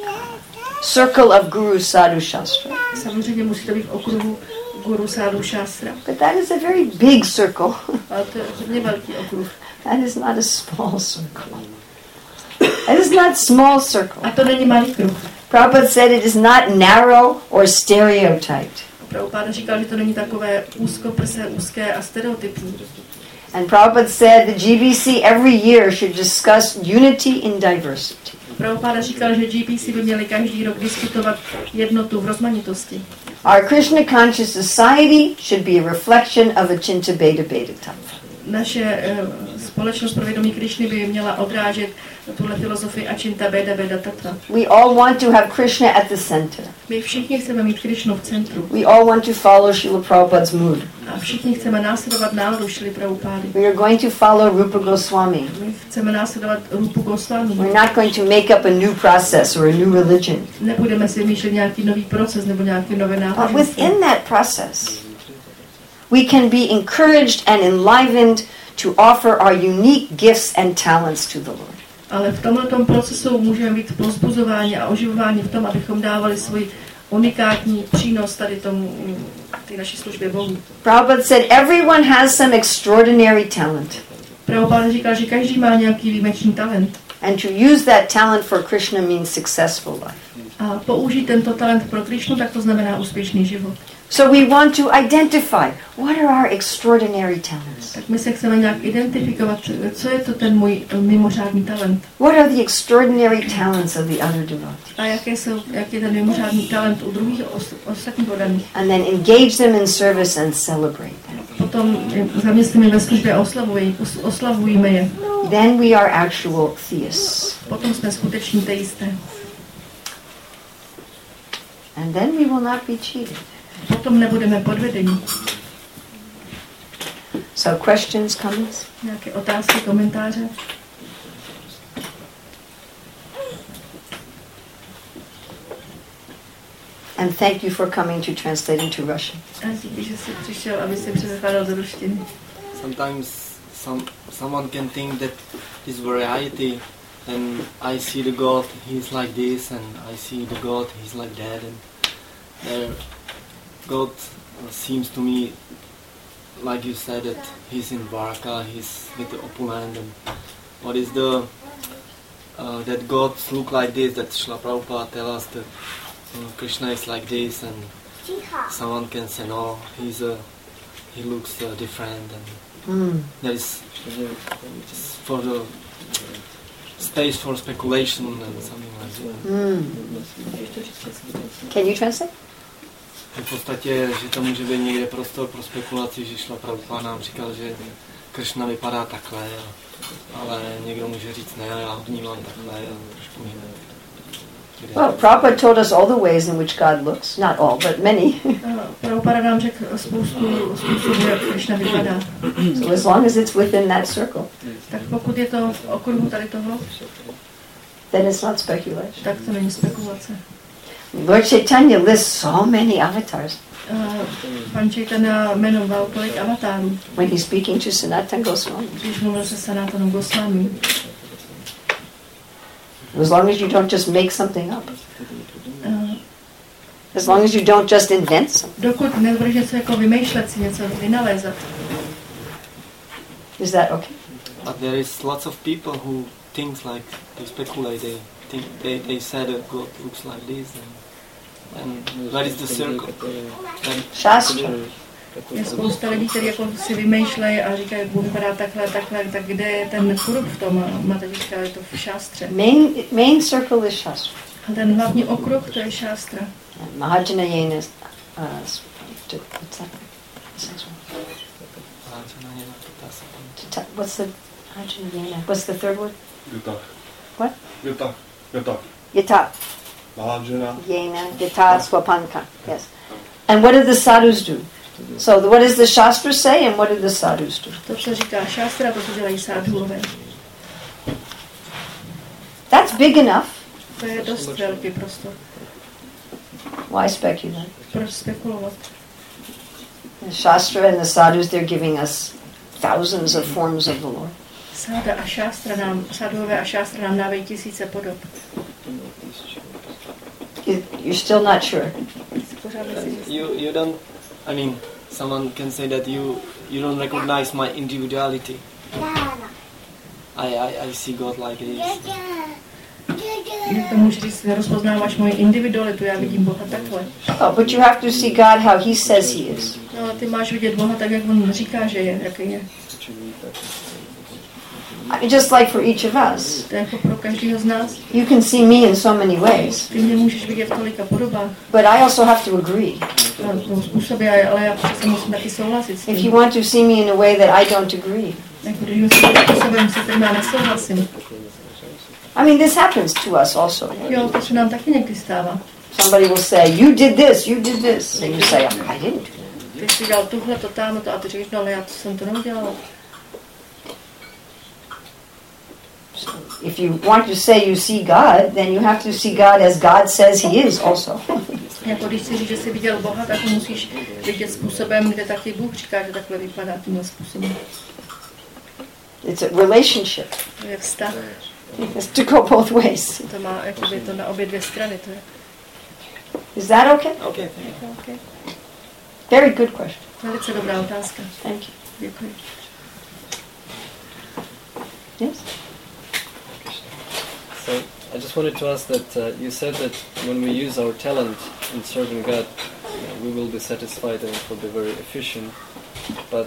circle of Guru Sadhu Shastra. Samozřejmě musí to být v okruhu Guru Sadhu Shastra. But that is a very big circle. Ale to je hodně velký okruh. That is not a small circle. That is not small circle. A to není malý kruh. Prabhupada said it is not narrow or stereotyped. Prabhupada říkal, že to není takové úzkoprse, úzké a stereotypní. And Prabhupada said the GBC every year should discuss unity in diversity. Prabhupada říkal, že GBC by měli každý rok diskutovat jednotu v rozmanitosti. Our Krishna conscious society should be a reflection of Achintya-bheda Bheda Tattva. Naše společnost pro vědomí Krišny by měla odrážet tuhle filozofii Achintya-bheda Bheda Tattva. We all want to have Krishna at the center. My všichni chceme mít Krišnu v centru. We all want to follow Srila Prabhupada's mood. A všichni chceme následovat náladu Šrily Prabhupády. We are going to follow Rupa Goswami. My chceme následovat Rupu Goswami. We're not going to make up a new process or a new religion. Nebudeme si vymýšlet nějaký nový proces nebo nějaké nové But náboženství. within that process, we can be encouraged and enlivened to offer our unique gifts and talents to the Lord. Ale v tomto procesu můžeme být povzbuzováni a oživováni v tom, abychom dávali svůj unikátní přínos tady tomu, ty naší službě Bohu. Prabhupada said everyone has some extraordinary talent. Prabhupada říkal, že každý má nějaký výjimečný talent. And to use that talent for Krishna means successful life. A použít tento talent pro Krišnu, tak to znamená úspěšný život. So we want to identify what are our extraordinary talents. Tak my se chceme nějak identifikovat, co je to ten můj mimořádný talent. What are the extraordinary talents of the other devotees? A jaký je ten mimořádný talent u druhých ostatních oddaných. And then engage them in service and celebrate them. Potom zaměstníme ve službě a oslavujeme je. Then we are actual theists. Potom jsme skuteční teisté. And then we will not be cheated. Potom nebudeme podvedení. So questions, comments? Nějaké otázky, komentáře? And thank you for coming to translate into Russian. A díky, že jsi přišel, aby si překládal do ruštiny. Sometimes someone can think that this variety, and I see the God, he's like this, and I see the God, he's like that, and there, God seems to me, like you said, that he's in Dwarka, he's with the opulent, and what is the that gods look like this, that Srila Prabhupada tell us that Krishna is like this, and someone can say no, he looks different, and there is for the space for speculation and something like that. Can you translate? V podstatě, že to může být někde prostor pro spekulaci, že Šla Prabhupada nám říkal, že Kršna vypadá takhle, ale někdo může říct ne, já ho vnímám takhle a trošku jinak. Well, Prabhupada told us all the ways in which God looks. Not all, but many. Prabhupada nám řekl spoustu způsobů, jak Kršna vypadá. So as long as it's within that circle, Tak pokud je to v okruhu tady toho, then it's not speculation. tak to není spekulace. Lord Chaitanya lists so many avatars. Pan Chaitanya jmenoval tolik avatárů, When he's speaking to Sanatana Goswami. když mluvil se Sanatanem Goswami. As long as you don't just make something up. As long as you don't just invent something. Dokud nebudeš něco jako vymýšlet si, něco vynalézat. Is that okay? But there is lots of people who thinks like, they speculate, they say that God looks like this, and where is the circle? Shastra. Je spousta lidí, kteří jako si vymýšlejí a říkají, Bůh vypadá takhle, tak kde je ten kruh v tom? A máte říká, je to v šástře. Main circle is Shastra. A ten hlavní okruh, to je šástra. Mahajana Yena. What's that? What's the Mahajana Yena? What's the third word? Yuta. What? Yuta. Yata. Mahajana. Yena. Yata Swapanka. Yes. And what did the sadhus do? So what does the Shastra say and what did the sadhus do? To, co říká šástra, to, co dělají sádhuové. That's big enough. To je dost velký prostor. Why speculate? Proč spekulovat? The Shastra and the sadhus, they're giving us thousands of forms of the Lord. Sádhuové a šástra nám dávají tisíce podob. You're still not sure. You don't, I mean, someone can say that you don't recognize my individuality. I see God like this. To může říct, rozpoznáváš moji individualitu, já vidím Boha takhle. Oh, but you have to see God how He says He is. No, ale ty máš vidět Boha tak, jak on říká, že je, jaký je. Just like for each of us. To je jako pro každého z nás. You can see me in so many ways. Ty mě můžeš vidět v tolika podobách. But I also have to agree. Způsoby, ale já přece musím taky souhlasit s tím. If you want to see me in a way that I don't agree. Jako když myslím způsobem, se kterým já nesouhlasím. I mean, this happens to us also. Jo, to se nám taky někdy stává. Somebody will say, you did this. And you say, I didn't. Ty jsi dělal tuhle, to tamto a ty říkáš, no ale já jsem to neudělal. So if you want to say you see God, then you have to see God as God says He is also. Jako když si říct, že jsi viděl Boha, tak ho musíš vidět způsobem, kde taky Bůh říká, že takhle vypadá tímhle způsobem. It's a relationship. To je vztah. It has to go both ways. To má jakoby to na obě dvě strany. To je. Is that okay? Okay. Okay. Very good question. Velice dobrá otázka. Thank you. Děkuji. Yes? So I just wanted to ask that you said that when we use our talent in serving God, we will be satisfied and it will be very efficient. But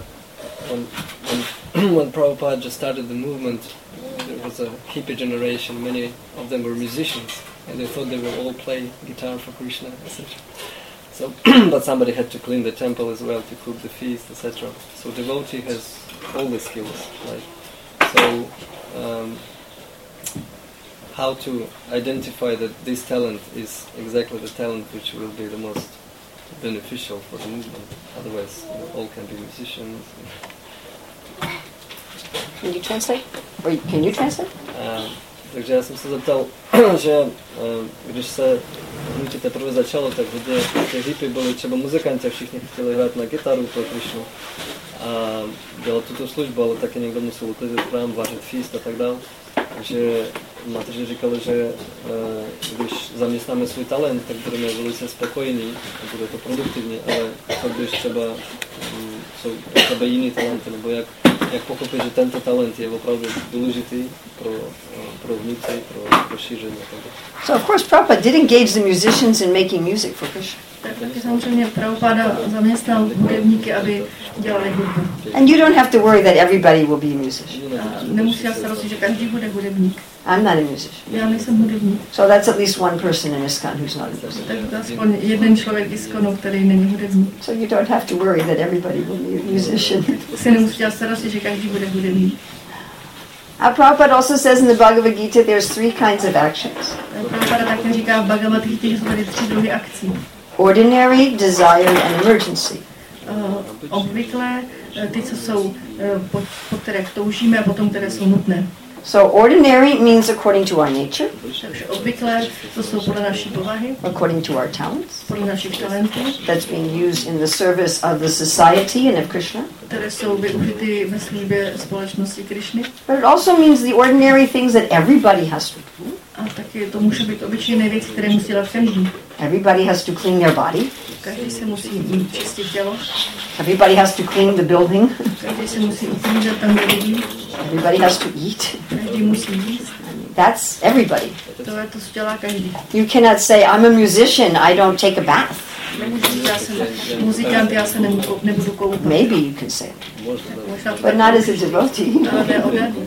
when Prabhupada just started the movement, there was a hippie generation. Many of them were musicians, and they thought they would all play guitar for Krishna, etc. So, but somebody had to clean the temple as well, to cook the feast, etc. So devotee has all the skills, right? So. How to identify that this talent is exactly the talent which will be the most beneficial for the movement. Otherwise, all can be musicians. Can you translate? Or can you translate? Takže já jsem se zeptal, že když se hnutí teprve začalo, tak hodně těch hippie byli třeba muzikanti a všichni chtěli hrát na kytaru pro Krishnu a dělat tuto službu, ale taky někdo musel uklidit chrám, vařit feast a tak dále. Takže Mateři říkali, že když zaměstnáme svůj talent, tak budeme velice spokojení a bude to produktivní, ale pak když třeba jsou třeba jiný talenty, nebo jak pochopit, že tento talent je opravdu důležitý pro hnutí, pro šíření a tak dále. So of course Prabhupada did engage the musicians in making music for Krishna. Taky samozřejmě Prabhupada zaměstnal hudebníky, aby dělali hudbu. And you don't have to worry that everybody will be a musician. Nemusí se starost, že každý bude hudebník. I'm not a musician. Já nejsem hudebník. So that's at least one person in ISKCON who's not a musician. Tak to aspoň jeden člověk ISKCONu, který není hudebník. So you don't have to worry that everybody will be a musician. Si nemusí dělat starosti, že každý bude hudebník. Prabhupada also says in the Bhagavad Gita there's three kinds of actions. Prabhupada také říká v Bhagavad Gita, že jsou tady 3 druhy akcí. Ordinary, desired, and emergency. Obvyklé, ty, co jsou, po kterých toužíme, a potom, které jsou nutné. So ordinary means according to our nature, Takže obvyklé, to jsou podle naší povahy, according to our talents, podle našich talentů, that's being used in the service of the society and of Krishna. které jsou využity ve službě společnosti Krišny. But it also means the ordinary things that everybody has to do. A taky to může být obyčejné věci, které musí dělat každý. Everybody has to clean their body. Každý se musí čistit tělo, Everybody has to clean the building. každý se musí uklízet tam, kde bydlí, Everybody has to eat. každý musí jíst. That's everybody. To dělá každý. You cannot say, I'm a musician, I don't take a bath. Nemůžu říct, já jsem muzikant, já se nebudu koupat. Maybe you can say it, Možná to but not as a devotee. ale ne ode mě.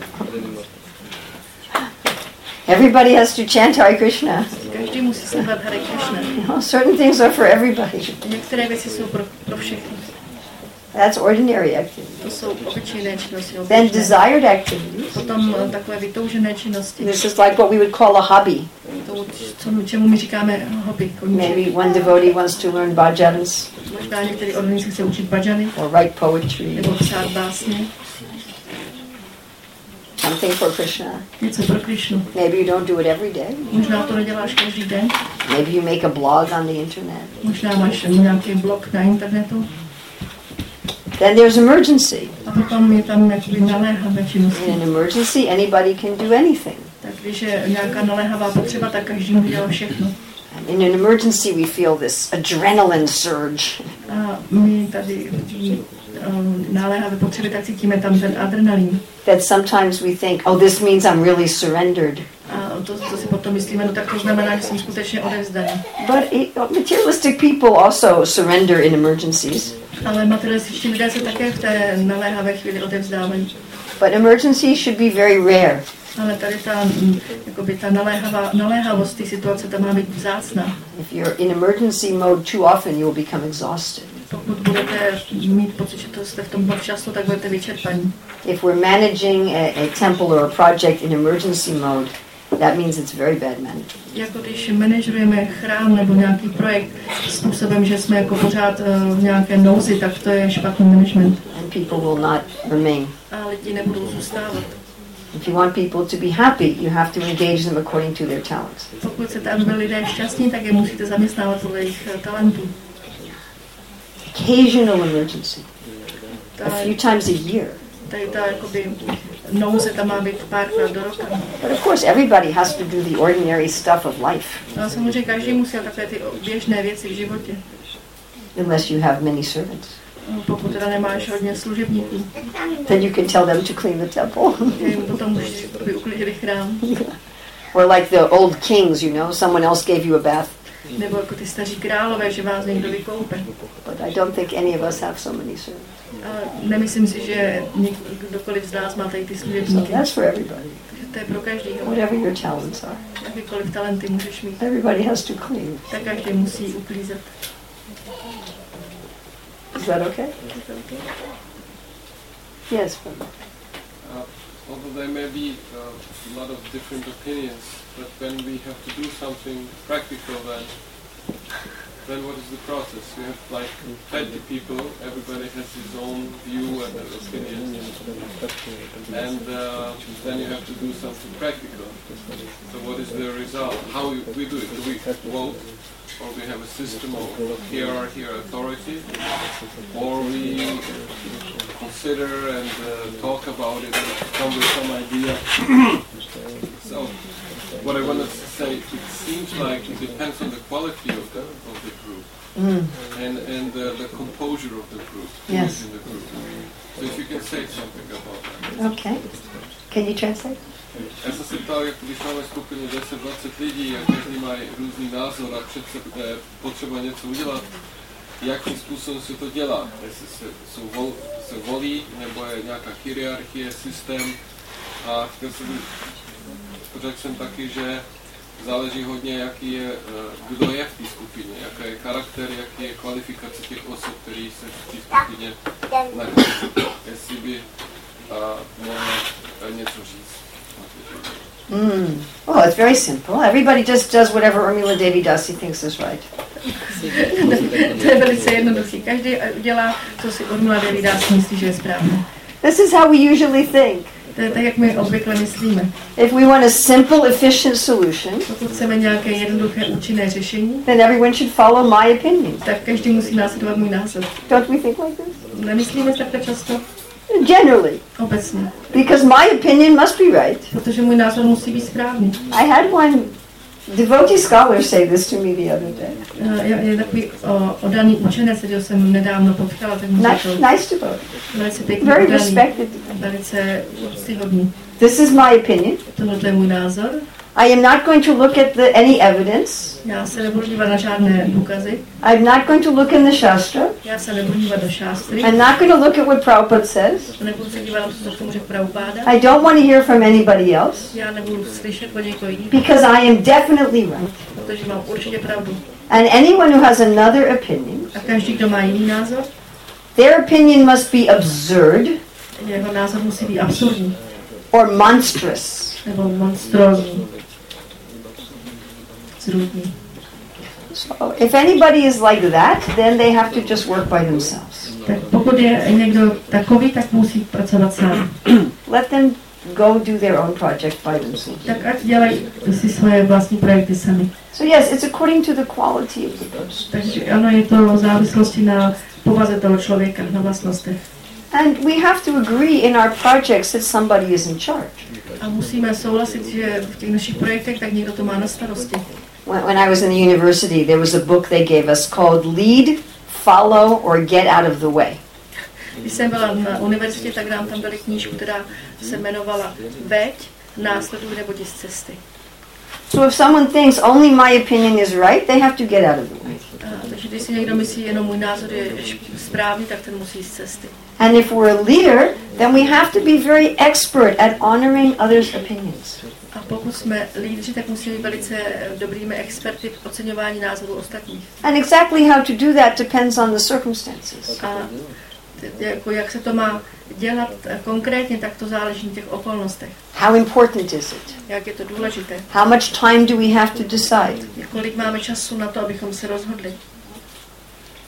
Everybody has to chant Hare Krishna. Každý musí slyšet Hare Krishna. Certain things are for everybody. Některé věci jsou pro všechny. That's ordinary activity. To jsou obyčejné činnosti. Then desired activities. Potom takové vytoužené činnosti. This is like what we would call a hobby. To, čemu my říkáme hobby. Maybe one devotee wants to learn bhajans Možná některý odborníci chce učit bhajany, or write poetry, nebo psát básně. something for Krishna. Něco pro Krišnu. Maybe you don't do it every day. Možná to neděláš každý den. Maybe you make a blog on the internet. Možná máš nějaký blog na internetu. Then there's emergency. A potom je tam jakoby naléhavé činnosti. In an emergency, anybody can do anything. Tak když je nějaká naléhavá potřeba, tak každý může dělat všechno. In an emergency, we feel this adrenaline surge. A my tady naléhavé potřeby, tak cítíme tam ten adrenalin. That sometimes we think, oh, this means I'm really surrendered. A to si potom myslíme, no tak to znamená, že jsem skutečně odevzdaný. But materialistic people also surrender in emergencies. Ale materialističtí lidé se také v té naléhavé chvíli odevzdávají. But emergency should be very rare. Ale tady ta naléhavost té situace, ta má být vzácná. If you're in emergency mode too often, you will become exhausted. Pokud budete mít pocit, že to jste v tom moc často, tak budete vyčerpaní. If we're managing a temple or a project in emergency mode, that means it's very bad management. Jako když manažujeme chrám nebo nějaký projekt způsobem, že jsme jako pořád v nějaké nouzi, tak to je špatný management. And people will not remain. A lidi nebudou zůstávat. If you want people to be happy, you have to engage them according to their talents. Pokud chcete, aby byli lidé šťastní, tak je musíte zaměstnávat podle jejich talentů. Occasional emergency. A few times a year. Tady ta jakoby nouze tam má být párkrát do roka. But of course, everybody has to do the ordinary stuff of life. Ale samozřejmě každý musí takové ty běžné věci v životě. Unless you have many servants. Pokud teda nemáš hodně služebníků. Then you can tell them to clean the temple. Jim potom můžeš, aby uklidili chrám. Or like the old kings, you know, someone else gave you a bath. Nebo jako ty staří králové, že vás někdo vykoupe. But I don't think any of us have so many servants. Ale nemyslím si, že kdokoliv z nás má tady ty služebníky. So that's for everybody. Takže to je pro každého. Whatever your talents are. Jakýkoliv talenty můžeš mít. Everybody has to clean. Tak každý musí uklízet. Is that okay? Yes. Although there may be a lot of different opinions, but when we have to do something practical, then what is the process? We have like 20 people, everybody has his own view and opinion, and then you have to do something practical. So what is the result? How we do it? Do we vote? Or we have a system of hierarchy or authority, or we consider and talk about it and come with some idea. So, what I wanted to say, it seems like it depends on the quality of the group and the composure of the group. Yes. In the group. So if you can say something about that. Okay. Can you translate? Já jsem se ptal, jak když máme skupinu 10-20 lidí a každý mají různý názor a přece je potřeba něco udělat, jakým způsobem se to dělá? Jestli se volí, nebo je nějaká hierarchie, systém. A řekl jsem taky, že záleží hodně, jaký je, kdo je v té skupině, jaký je charakter, jaký je kvalifikace těch osob, který se v té skupině nachází. Jestli by mohl něco říct. Oh, it's very simple. Everybody just does whatever Urmila Devi Dasi thinks is right. To je velice jednoduchý. Každý dělá, co si Urmila Devi Dasi myslí, že je správné. This is how we usually think. To je tak, jak my obvykle myslíme. If we want a simple, efficient solution, Pokud chceme nějaké jednoduché, účinné řešení, then everyone should follow my opinion. tak každý musí následovat můj názor. Don't we think like this? Nemyslíme takhle často? Generally. Obecně. Because my opinion must be right. Protože můj názor musí být správný. I had one devotee scholar say this to me the other day. Je takový oddaný učenec, kterého jsem nedávno potkala, tak mu řekl, Nice devotee. velice pěkný, Very oddaný, respected. velice úctyhodný. This is my opinion. Tohle je můj názor. I am not going to look at any evidence. Já se nebudu dívat na žádné důkazy. I'm not going to look in the Shastra. Já se nebudu dívat do šástry. I'm not going to look at what Prabhupada says. Nebudu se dívat na to, co k tomu řekl Prabhupáda. I don't want to hear from anybody else. Já nebudu slyšet od někoho jiného, Because I am definitely right. protože mám určitě pravdu. And anyone who has another opinion, A každý, kdo má jiný názor, their opinion must be absurd jeho názor musí být absurdní or monstrous. nebo monstrózní. Zrůdný. So if anybody is like that, then they have to just work by themselves. Tak pokud je někdo takový, tak musí pracovat sám. Let them go do their own project by themselves. Tak ať dělají si svoje vlastní projekty sami. So yes, it's according to the quality of the person. Takže ano, je to v závislosti na povaze toho člověka, na vlastnostech. And we have to agree in our projects that somebody is in charge. A musíme souhlasit, že v těch našich projektech tak někdo to má na starosti. When I was in the university, there was a book they gave us called Lead, Follow, or Get Out of the Way. Když jsem byla na univerzitě, tak nám tam dali knížku, která se jmenovala Veď, následuj nebo jdi z cesty. So if someone thinks only my opinion is right, they have to get out of the way. Takže když si někdo myslí, jenom můj názor je správný, tak ten musí z cesty. And if we're a leader, then we have to be very expert at honoring others' opinions. A pokud jsme lídři, tak musíme být velice dobrými experty v oceňování názorů ostatních. And exactly how to do that depends on the circumstances. A jako jak se to má dělat konkrétně, tak to záleží na těch okolnostech. How important is it? Jak je to důležité. How much time do we have to decide? Kolik máme času na to, abychom se rozhodli.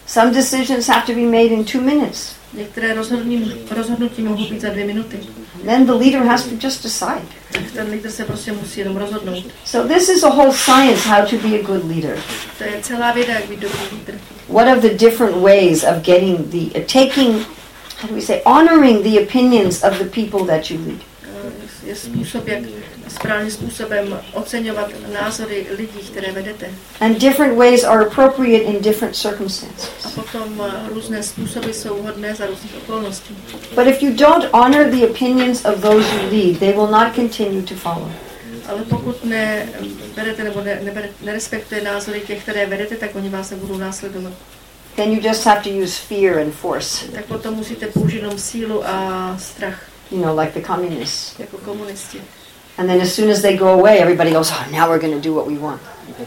Some decisions have to be made in 2 minutes. Některé rozhodnutí mohou být za 2 minuty. Then the leader has to just decide. Tak ten lídr se prostě musí jenom rozhodnout. So this is a whole science how to be a good leader. To je celá věda, jak být dobrý lídr. What are the different ways of getting the taking, how do we say, honoring the opinions of the people that you lead? Je způsob, jak správným způsobem oceňovat názory lidí, které vedete. And different ways are appropriate in different circumstances. A potom různé způsoby jsou vhodné za různých okolností. But if you don't honor the opinions of those you lead, they will not continue to follow. Ale pokud neberete nebo nerespektujete názory těch, které vedete, tak oni vás nebudou následovat. Then you just have to use fear and force. Tak potom musíte použít jenom sílu a strach. You know, like the communists. Jako komunisti. And then as soon as they go away, everybody goes, oh, now we're going to do what we want.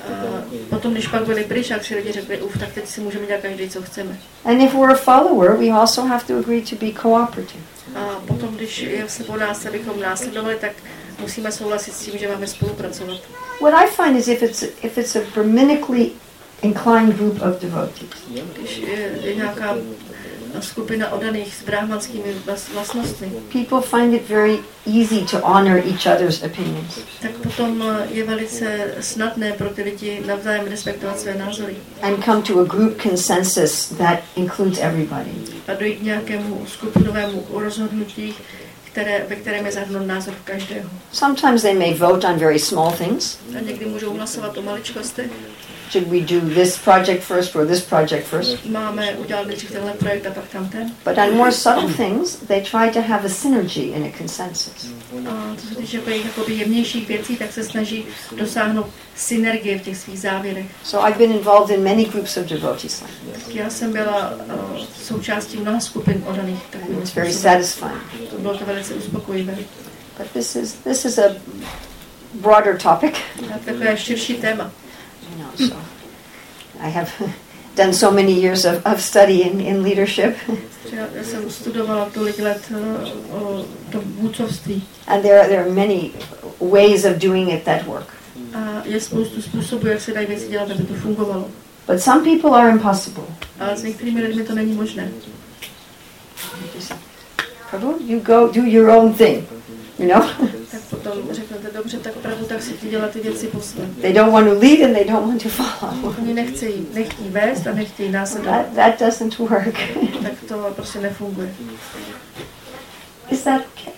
Potom, když pak byli pryč a tři lidi řekli, tak teď si můžeme dělat každý, co chceme. And if we're a follower, we also have to agree to be cooperative. A potom, když je se po nás, abychom následovali, tak musíme souhlasit s tím, že máme spolupracovat. What I find is if it's a Brahminically inclined group of devotees. Když je nějaká skupina oddaných s brahmanskými vlastnostmi. People find it very easy to honor each other's opinions. Tak potom je velice snadné pro ty lidi navzájem respektovat své názory. And come to a group consensus that includes everybody. A dojít k nějakému skupinovému rozhodnutí, ve kterém je zahrnut názor každého. Sometimes they may vote on very small things. A někdy můžou hlasovat o maličkostech. Should we do this project first or this project first? Máme udělat nejdřív tenhle projekt a pak tamten. But on more subtle things, they try to have a synergy in a consensus. A co se týče jakoby jemnějších věcí, tak se snaží dosáhnout synergie v těch svých závěrech. So I've been involved in many groups of devotees. Tak já jsem byla součástí mnoha skupin oddaných. It's very satisfying. To bylo to velice uspokojivé. But this is a broader topic. A takové širší téma. So I have done so many years of study in leadership. Já jsem studovala tolik let o tom vůdcovství. And there are many ways of doing it that work. A je spoustu způsobů, jak se dají věci dělat, aby to fungovalo. But some people are impossible. Ale s některými lidmi to není možné. Prabhu, you go do your own thing, you know? Tak potom řeknete, dobře, tak Prabhu, tak si ti dělat ty věci po svém. They don't want to lead and they don't want to follow. Oni nechtějí vést a nechtějí následovat. That doesn't work. Tak to prostě nefunguje. Is that okay?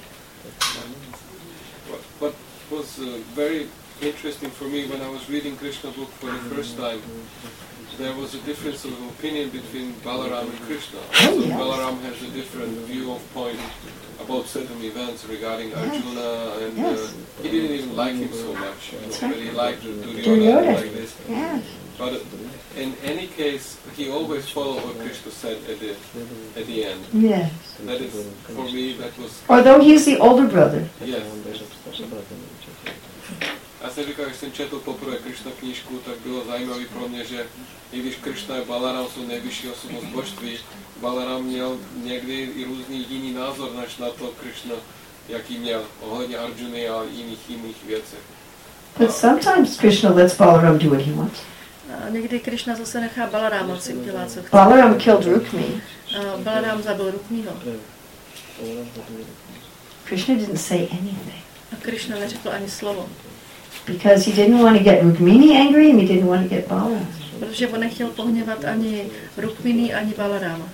What was very interesting for me when I was reading Krishna book for the first time, there was a difference of opinion between Balaram and Krishna. Also, yes. Balaram has a different view of point about certain events regarding Arjuna, and he didn't even like him so much. But he liked Duryodhana like this. Yes. But in any case, he always followed what Krishna said at the end. Yes. That is, for me, that was... Although he's the older brother. Yes. Já jsem říkal, když jsem četl poprvé Krishna knížku, tak bylo zajímavé pro mě, že i když Krishna a Balaram jsou nejvyšší osobnost božství, Balaram měl někdy i různý jiný názor než na to Krishna, jaký měl ohledně Arjuny a jiných věcech. But sometimes Krishna lets Balaram do what he wants. A někdy Krishna zase nechá Balarama si udělat, co chce. Balaram killed Rukmini. Balaram zabil Rukmího. Krishna didn't say anything. A Krishna neřekl ani slovo. Because he didn't want to get Rukmini angry and he didn't want to get Balaram. Protože on nechtěl pohněvat ani Rukmini, ani Balarama.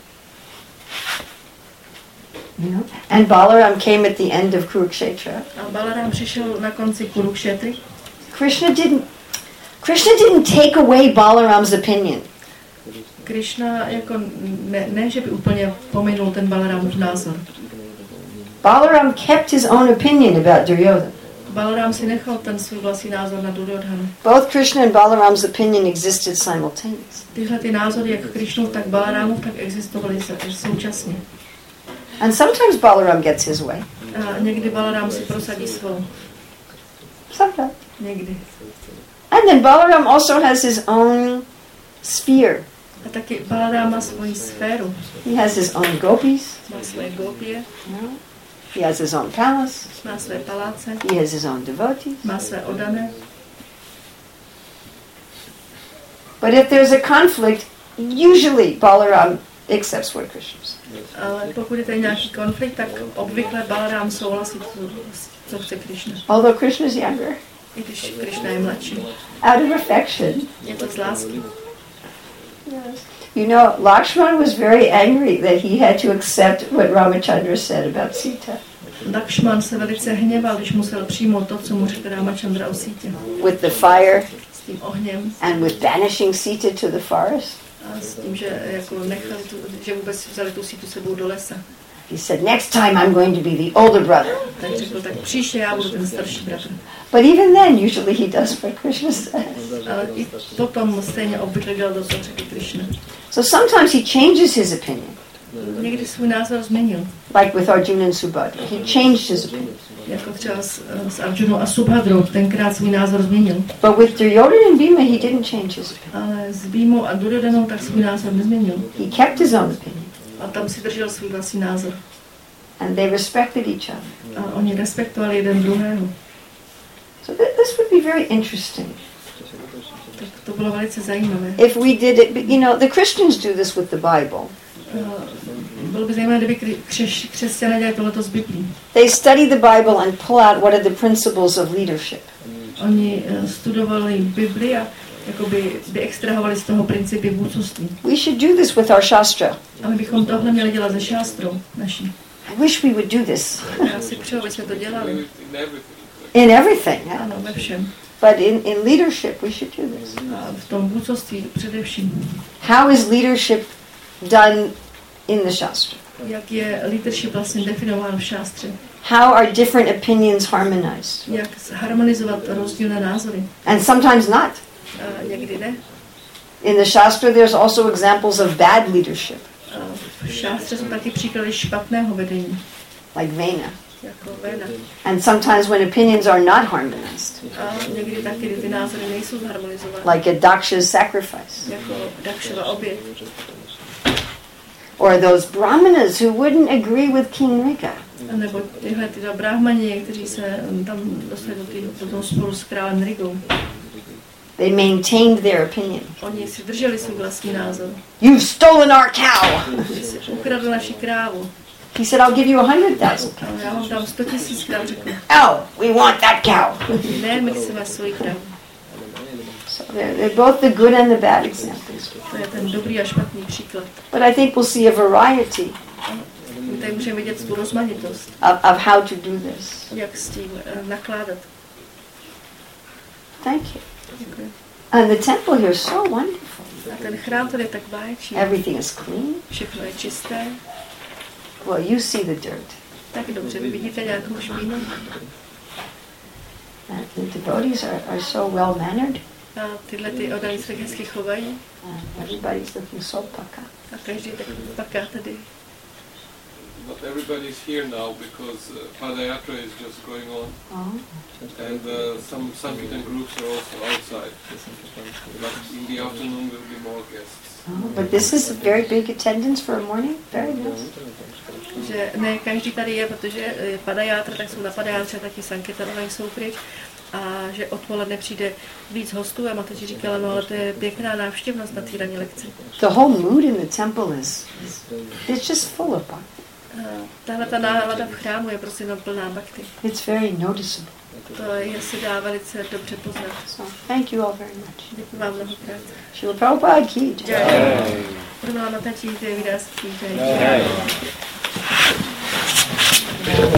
You know? And Balaram came at the end of Kurukshetra. A Balaram přišel na konci Kurukšetry. Krishna didn't take away Balaram's opinion. Krishna jako ne, že by úplně pominul ten Balaramův názor. Balaram kept his own opinion about Duryodhana. Balaram si nechal ten svůj vlastní názor na Duryodhanu. Both Krishna and Balaram's opinion existed simultaneously. Tyhle ty názory, jak Krishnův, tak Balaramův, tak existovaly současně. And sometimes Balaram gets his way. A někdy Balaram si prosadí svou. Sometimes. Někdy. And then Balaram also has his own sphere. A taky Balaram má svoji sféru. He has his own gopis. Má svoje gopie, He has his own palace. má své paláce, He has his own devotees. má své oddané. But if there's a conflict, usually Balaram accepts what Krishna says. Ale pokud je tady nějaký konflikt, tak obvykle Balarám souhlasí, co chce Krishna. Although Krishna is younger. I když Krishna je mladší. Out of affection. Je to z lásky. You know, Lakshmana was very angry that he had to accept what Ramachandra said about Sita. Lakshman se velice hněval, když musel přijmout to, co mu řekl Ramachandra o Sítě. With the fire. S tím ohněm. And with banishing Sita to the forest. A s tím, že jako nechali že vůbec vzali tu Sítu sebou do lesa. He said, next time I'm going to be the older brother. Tak řekl, tak příště já budu ten starší bratr. But even then, usually he does what Krishna says. Ale i potom stejně obvykle dělal to, co řekl Krishna. So sometimes he changes his opinion. Někdy svůj názor změnil. Like with Arjuna and Subhadra. He changed his opinion. Jako třeba s Arjunou a Subhadrou, tenkrát svůj názor změnil. But with Duryodhana and Bhima, he didn't change his opinion. Ale s Bhímou a Duryodanou tak svůj názor nezměnil. He kept his own opinion. A tam si držel svůj vlastní názor. And they respected each other. A oni respektovali jeden druhého. So this would be very interesting. Tak to bylo velice zajímavé. If we did it, you know, the Christians do this with the Bible. Bylo by zajímavé, kdyby křesťané dělali tohleto z Biblí. They study the Bible and pull out what are the principles of leadership. Oni studovali Bibli a jakoby extrahovali z toho principy vůdcovství. We should do this with our Shastra. A my bychom tohle měli dělat se šástrou naší. I wish we would do this. Já si přeju, aby jsme to dělali. In everything. Ano, ve všem. But in leadership, we should do this. A v tom vůdcovství především. How is leadership done in the Shastra? Jak je leadership vlastně definován v šástře? How are different opinions harmonized? Jak harmonizovat rozdílné názory? And sometimes not. A někdy ne. In the Shastra, there's also examples of bad leadership. A v šástře jsou taky příklady špatného vedení. Like Vena. Jako Vena. And sometimes when opinions are not harmonized. A někdy taky, kdy ty názory nejsou zharmonizované. Like a Daksha's sacrifice. Jako Dakshova oběť. Or those brahmanas who wouldn't agree with King Rika. A nebo tyhle ty brahmani, kteří se tam dostali do toho sporu s králem Rigou. They maintained their opinion. Oni si drželi svůj vlastní názor. You've stolen our cow. Že si ukradl naši krávu. He said, I'll give you 100,000 cows. Já vám dám 100 000 kráv, řekl. Oh, we want that cow. Ne, my chceme svoji krávu. So they're both the good and the bad examples. To je ten dobrý a špatný příklad. But I think we'll see a variety My tady můžeme vidět tu rozmanitost. of how to do this. Jak s tím nakládat. Thank you. Děkuji. And the temple here is so wonderful. A ten chrám tady je tak báječný. Everything is clean. Všechno je čisté. Well, you see the dirt. Tak dobře, vy vidíte nějakou špínu. And the devotees are so well mannered. A tyhle ty odaní se tak hezky chovají. Everybody's looking so paka. A každý tak paká tady. But everybody's here now because Padayatra is just going on. And some Sankirtan groups are also outside. But in the afternoon there will be more guests. But this is a very big attendance for a morning. Very nice. Že ne každý tady je, protože Padajátra, tak jsou na Padajátře, taky Sankirtanové jsou pryč. A že odpoledne přijde víc hostů a Mataji říkala, no ale to je pěkná návštěvnost na té ranní lekci. The whole mood in the temple is it's just full of bhakti. Tahle ta nálada v chrámu je prostě jenom plná bhakti. It's very noticeable. To je se dá velice dobře poznat. So thank you all very much. Děkuji vám mnohokrát. Srila Prabhupada ki jai. Purnama Mataji, Devidas ki jai.